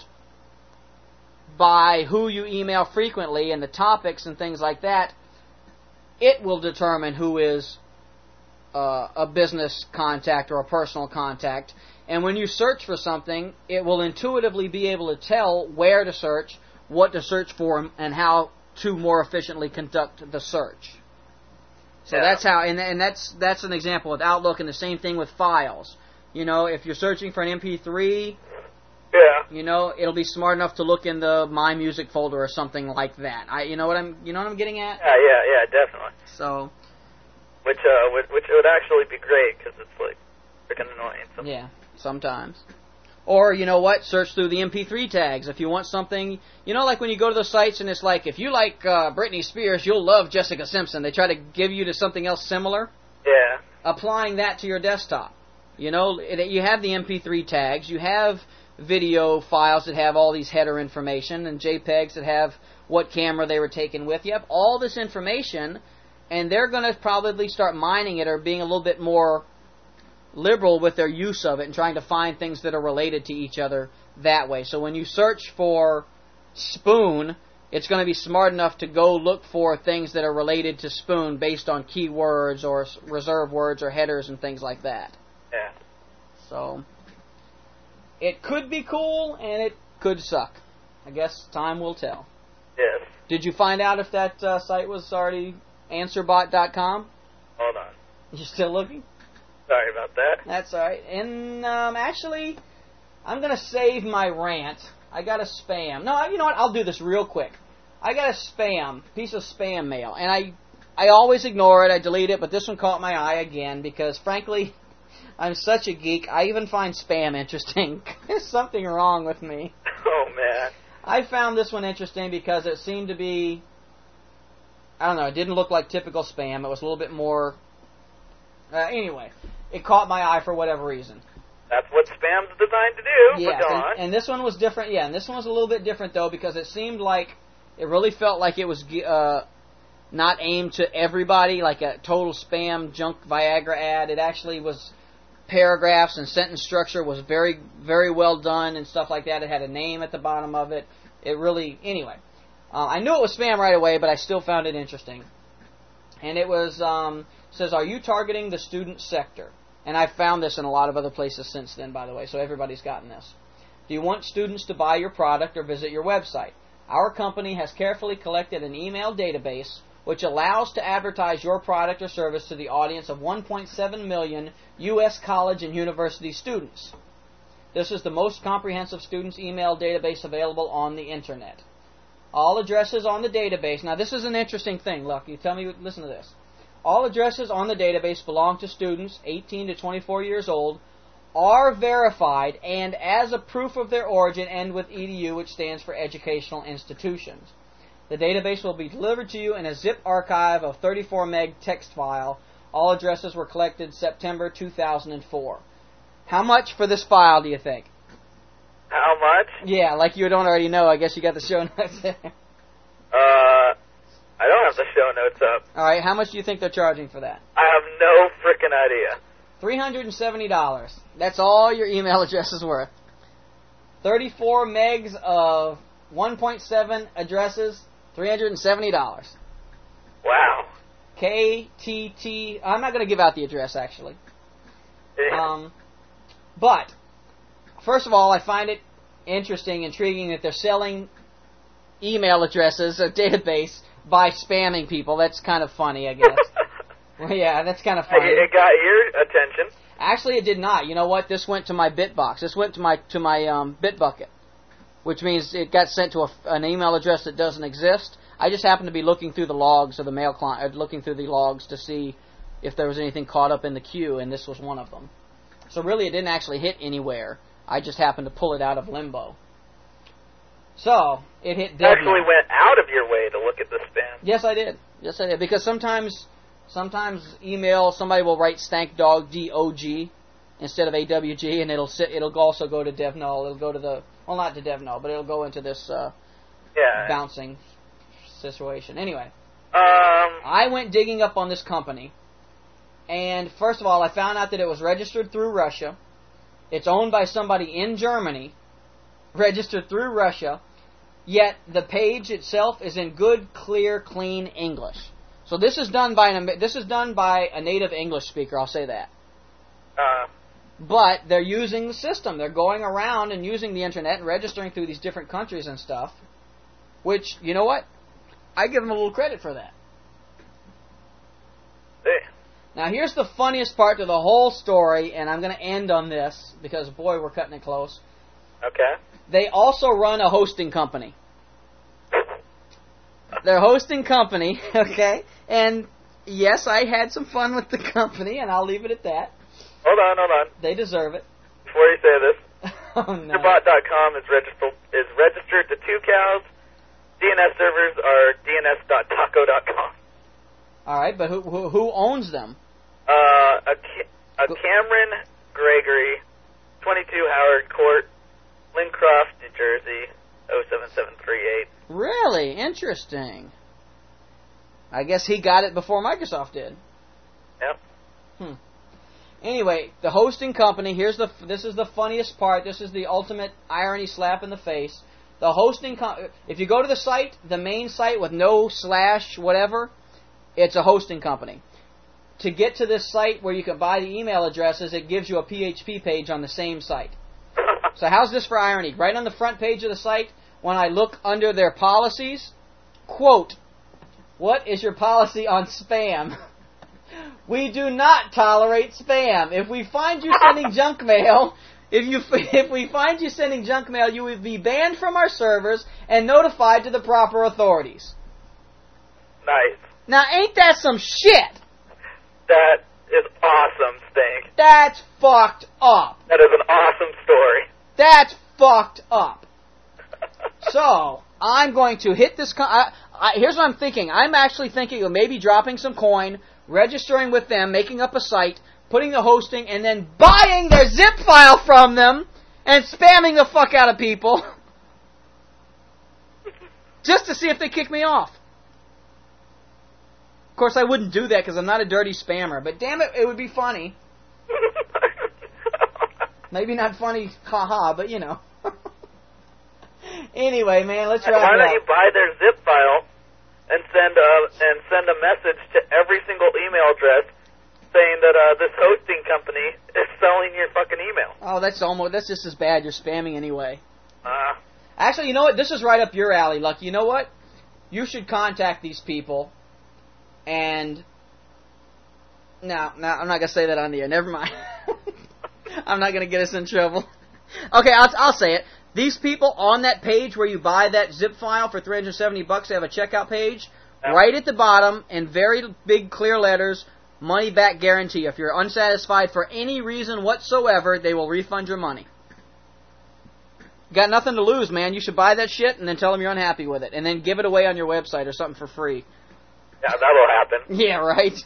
by who you email frequently and the topics and things like that, it will determine who is uh, a business contact or a personal contact. And when you search for something, it will intuitively be able to tell where to search, what to search for, and how to more efficiently conduct the search. So Yeah. that's how, and, and that's that's an example with Outlook, and the same thing with files. You know, if you're searching for an M P three, Yeah. you know, it'll be smart enough to look in the My Music folder or something like that. I, you know what I'm, you know what I'm getting at? Yeah, yeah, yeah, definitely. So, Which, uh, which, which would actually be great because it's like freaking annoying. So. yeah, sometimes. Or, you know what, search through the M P three tags. If you want something, you know, like when you go to those sites and it's like, if you like uh, Britney Spears, you'll love Jessica Simpson. They try to give you to something else similar. Yeah. Applying that to your desktop. You know, it, you have the M P three tags, you have video files that have all these header information, and JPEGs that have what camera they were taken with. You have all this information, and they're going to probably start mining it or being a little bit more liberal with their use of it and trying to find things that are related to each other that way. So when you search for spoon, it's going to be smart enough to go look for things that are related to spoon based on keywords or reserve words or headers and things like that. Yeah. So it could be cool and it could suck. I guess time will tell. Yes. Did you find out if that uh, site was already answer bot dot com? Hold on. You still looking? Sorry about that. That's all right. And um, actually, I'm going to save my rant. I got a spam. No, you know what? I'll do this real quick. I got a spam, piece of spam mail, and I I always ignore it. I delete it, but this one caught my eye again because, frankly, I'm such a geek. I even find spam interesting. There's something wrong with me. Oh, man. I found this one interesting because it seemed to be, I don't know, it didn't look like typical spam. It was a little bit more, uh, anyway, it caught my eye for whatever reason. That's what spam's designed to do. Yes, but go and, on. and this one was different, yeah, and this one was a little bit different, though, because it seemed like, it really felt like it was uh, not aimed to everybody, like a total spam junk Viagra ad. It actually was paragraphs and sentence structure was very, very well done and stuff like that. It had a name at the bottom of it. It really, anyway. Uh, I knew it was spam right away, but I still found it interesting. And it was, um, says, are you targeting the student sector? And I've found this in a lot of other places since then, by the way, so everybody's gotten this. Do you want students to buy your product or visit your website? Our company has carefully collected an email database which allows to advertise your product or service to the audience of one point seven million U S college and university students. This is the most comprehensive students' email database available on the Internet. All addresses on the database, now this is an interesting thing, look, you tell me, listen to this. All addresses on the database belong to students eighteen to twenty-four years old, are verified, and as a proof of their origin end with E D U, which stands for Educational Institutions. The database will be delivered to you in a zip archive of thirty-four meg text file. All addresses were collected September two thousand four. How much for this file, do you think? How much? Yeah, like you don't already know. I guess you got the show notes there. Uh, I don't have the show notes up. All right, how much do you think they're charging for that? I have no freaking idea. three hundred seventy dollars. That's all your email address is worth. thirty-four megs of one point seven addresses, three hundred seventy dollars. Wow. K T T. I'm not going to give out the address, actually. Yeah. Um, but, first of all, I find it interesting, intriguing that they're selling email addresses, a database, by spamming people. That's kind of funny, I guess. Well, yeah, that's kind of funny. It got your attention. Actually, it did not. You know what? This went to my Bitbox. This went to my to my um, Bitbucket, which means it got sent to a, an email address that doesn't exist. I just happened to be looking through the logs of the mail client, looking through the logs to see if there was anything caught up in the queue, and this was one of them. So really, it didn't actually hit anywhere. I just happened to pull it out of limbo. So it hit. You actually went out of your way to look at the spam. Yes, I did. Yes, I did. Because sometimes, sometimes email somebody will write stank dog D O G instead of A W G, and it'll sit. It'll also go to DevNull. It'll go to the well, not to DevNull, but it'll go into this uh, yeah. bouncing situation. Anyway, um, I went digging up on this company. And first of all, I found out that it was registered through Russia. It's owned by somebody in Germany, registered through Russia, yet the page itself is in good, clear, clean English. So this is done by an this is done by a native English speaker, I'll say that. Uh, but they're using the system. They're going around and using the internet and registering through these different countries and stuff, which, you know what? I give them a little credit for that. Hey. Now, here's the funniest part to the whole story, and I'm going to end on this, because, boy, we're cutting it close. Okay. They also run a hosting company. Their hosting company, okay? And, yes, I had some fun with the company, and I'll leave it at that. Hold on, hold on. They deserve it. Before you say this, oh, no. Bot dot com is registered, is registered to two cows. D N S servers are D N S dot taco dot com. All right, but who, who, who owns them? Uh, a, a Cameron Gregory, twenty-two Howard Court, Lincroft, New Jersey, oh seven seven three eight. Really? Interesting. I guess he got it before Microsoft did. Yep. Hmm. Anyway, the hosting company, here's the, this is the funniest part, this is the ultimate irony slap in the face. The hosting, com- if you go to the site, the main site with no slash whatever, it's a hosting company. To get to this site where you can buy the email addresses, it gives you a P H P page on the same site. So how's this for irony? Right on the front page of the site, when I look under their policies, quote, what is your policy on spam? We do not tolerate spam. If we find you sending junk mail, if you if we find you sending junk mail, you will be banned from our servers and notified to the proper authorities. Nice. Now, ain't that some shit? That is awesome, Stink. That's fucked up. That is an awesome story. That's fucked up. So, I'm going to hit this... Con- I, I, here's what I'm thinking. I'm actually thinking of maybe dropping some coin, registering with them, making up a site, putting the hosting, and then buying their zip file from them and spamming the fuck out of people just to see if they kick me off. Of course, I wouldn't do that because I'm not a dirty spammer, but damn it, it would be funny. Maybe not funny, haha, but you know. Anyway, man, let's wrap it up. Why don't you buy their zip file and send a and send a message to every single email address saying that uh, this hosting company is selling your fucking email? Oh, that's almost that's just as bad. You're spamming anyway. Uh, Actually, you know what? This is right up your alley, Lucky. You know what? You should contact these people. And no, no, I'm not gonna say that on the air. Never mind. I'm not gonna get us in trouble. Okay, I'll, I'll say it. These people on that page where you buy that zip file for three hundred seventy bucks, they have a checkout page. Yeah. Right at the bottom, in very big clear letters, money back guarantee. If you're unsatisfied for any reason whatsoever, they will refund your money. Got nothing to lose, man. You should buy that shit and then tell them you're unhappy with it, and then give it away on your website or something for free. Yeah, that'll happen. Yeah, right.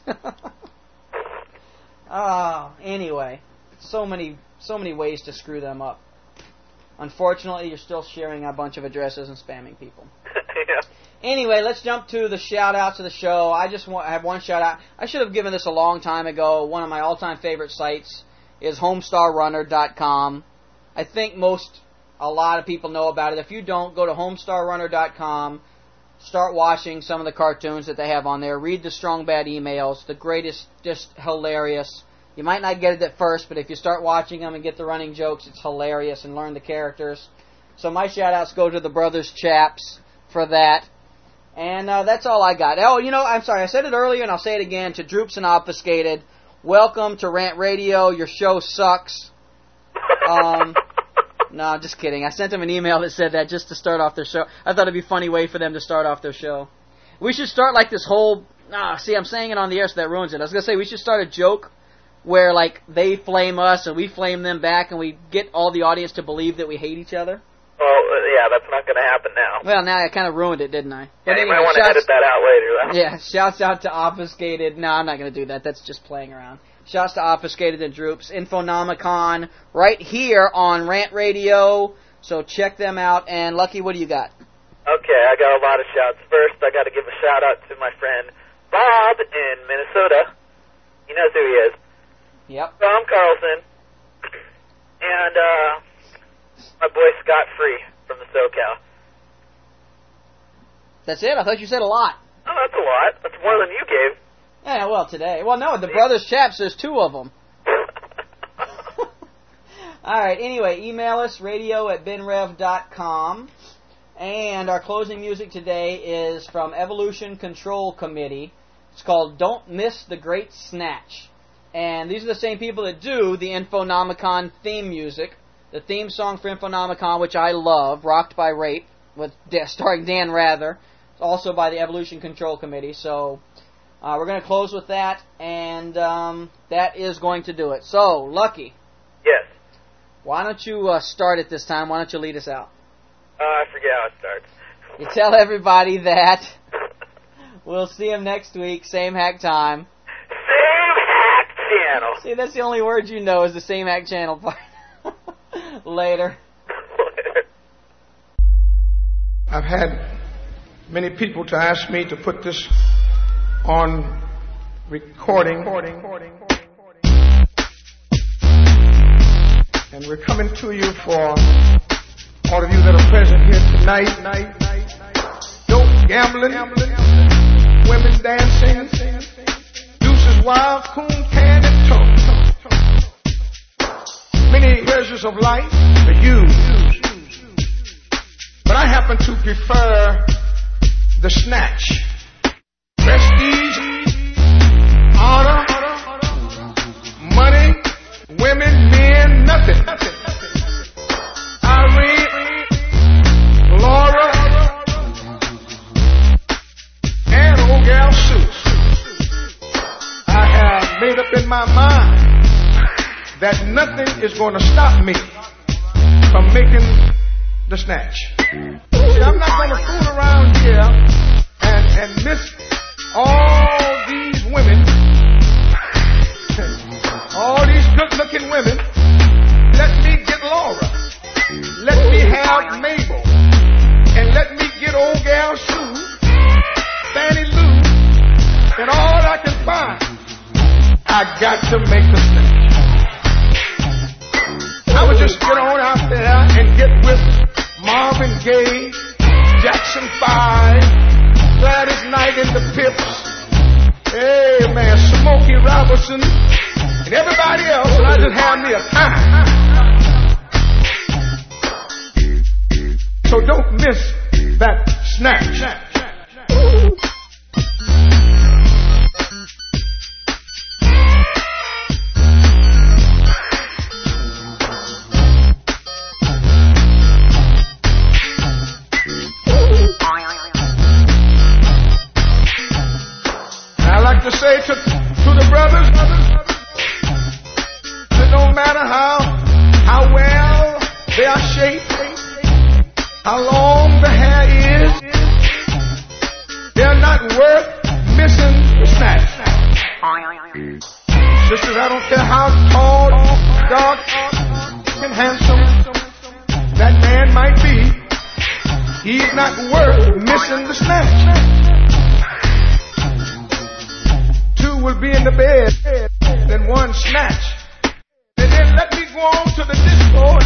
Oh, anyway, so many, so many ways to screw them up. Unfortunately, you're still sharing a bunch of addresses and spamming people. Yeah. Anyway, let's jump to the shout-outs of the show. I just want, I have one shout-out. I should have given this a long time ago. One of my all-time favorite sites is homestar runner dot com. I think most, a lot of people know about it. If you don't, go to homestar runner dot com. Start watching some of the cartoons that they have on there. Read the Strong Bad emails. The greatest, just hilarious. You might not get it at first, but if you start watching them and get the running jokes, it's hilarious, and learn the characters. So my shout-outs go to the Brothers Chaps for that. And uh, that's all I got. Oh, you know, I'm sorry, I said it earlier, and I'll say it again, to Droops and Obfuscated. Welcome to Rant Radio. Your show sucks. Um... No, I'm just kidding. I sent them an email that said that just to start off their show. I thought it'd be a funny way for them to start off their show. We should start like this whole... Ah, see, I'm saying it on the air, so that ruins it. I was going to say, we should start a joke where, like, they flame us and we flame them back and we get all the audience to believe that we hate each other. Well, uh, yeah, that's not going to happen now. Well, now I kind of ruined it, didn't I? But yeah, anyway, you might want to edit that out later, though. Yeah, shouts out to Obfuscated. No, I'm not going to do that. That's just playing around. Shouts to Obfuscated and Droops. Infonomicon right here on Rant Radio. So check them out. And Lucky, what do you got? Okay, I got a lot of shouts. First, I got to give a shout out to my friend Bob in Minnesota. He knows who he is. Yep. From Carlson. And uh, my boy Scott Free from the SoCal. That's it? I thought you said a lot. Oh, that's a lot. That's more than you gave. Yeah, well, today. Well, no, the Brothers Chaps, there's two of them. All right, anyway, email us, radio at benrev dot com. And our closing music today is from Evolution Control Committee. It's called Don't Miss the Great Snatch. And these are the same people that do the Infonomicon theme music. The theme song for Infonomicon, which I love, Rocked by Rape, with starring Dan Rather, also by the Evolution Control Committee. So uh, we're going to close with that, and um, that is going to do it. So, Lucky. Yes. Why don't you uh, start it this time? Why don't you lead us out? Uh, I forget how it starts. You tell everybody that we'll see them next week, same hack time. Same hack channel. See, that's the only word you know is the same hack channel part. Later. Later. I've had many people to ask me to put this on recording. And we're coming to you for all of you that are present here tonight. Dope gambling, women dancing, deuces wild, coon can and toe. Many pleasures of life for you. But I happen to prefer the snatch. Prestige, honor, money, women, men, nothing. Irene, Laura, and old gal Sue. I have made up in my mind that nothing is going to stop me from making the snatch. See, I'm not going to fool around here and, and miss all these women, all these good-looking women. Let me get Laura. Let me have Mabel. And let me get old gal Sue, Fannie Lou, and all I can find. I got to make the snatch. I would just get on out there and get with Marvin Gaye, Jackson five, Gladys Knight and the Pips, hey man, Smokey Robinson, and everybody else, and I just have me a time. So don't miss that snatch. To say to, to the brothers, that no matter how how well they are shaped, how long the hair is, they're not worth missing the snatch. Sisters, I don't care how tall, dark, and handsome that man might be, he's not worth missing the snatch. Will be in the bed, then one snatch. And then let me go on to the disco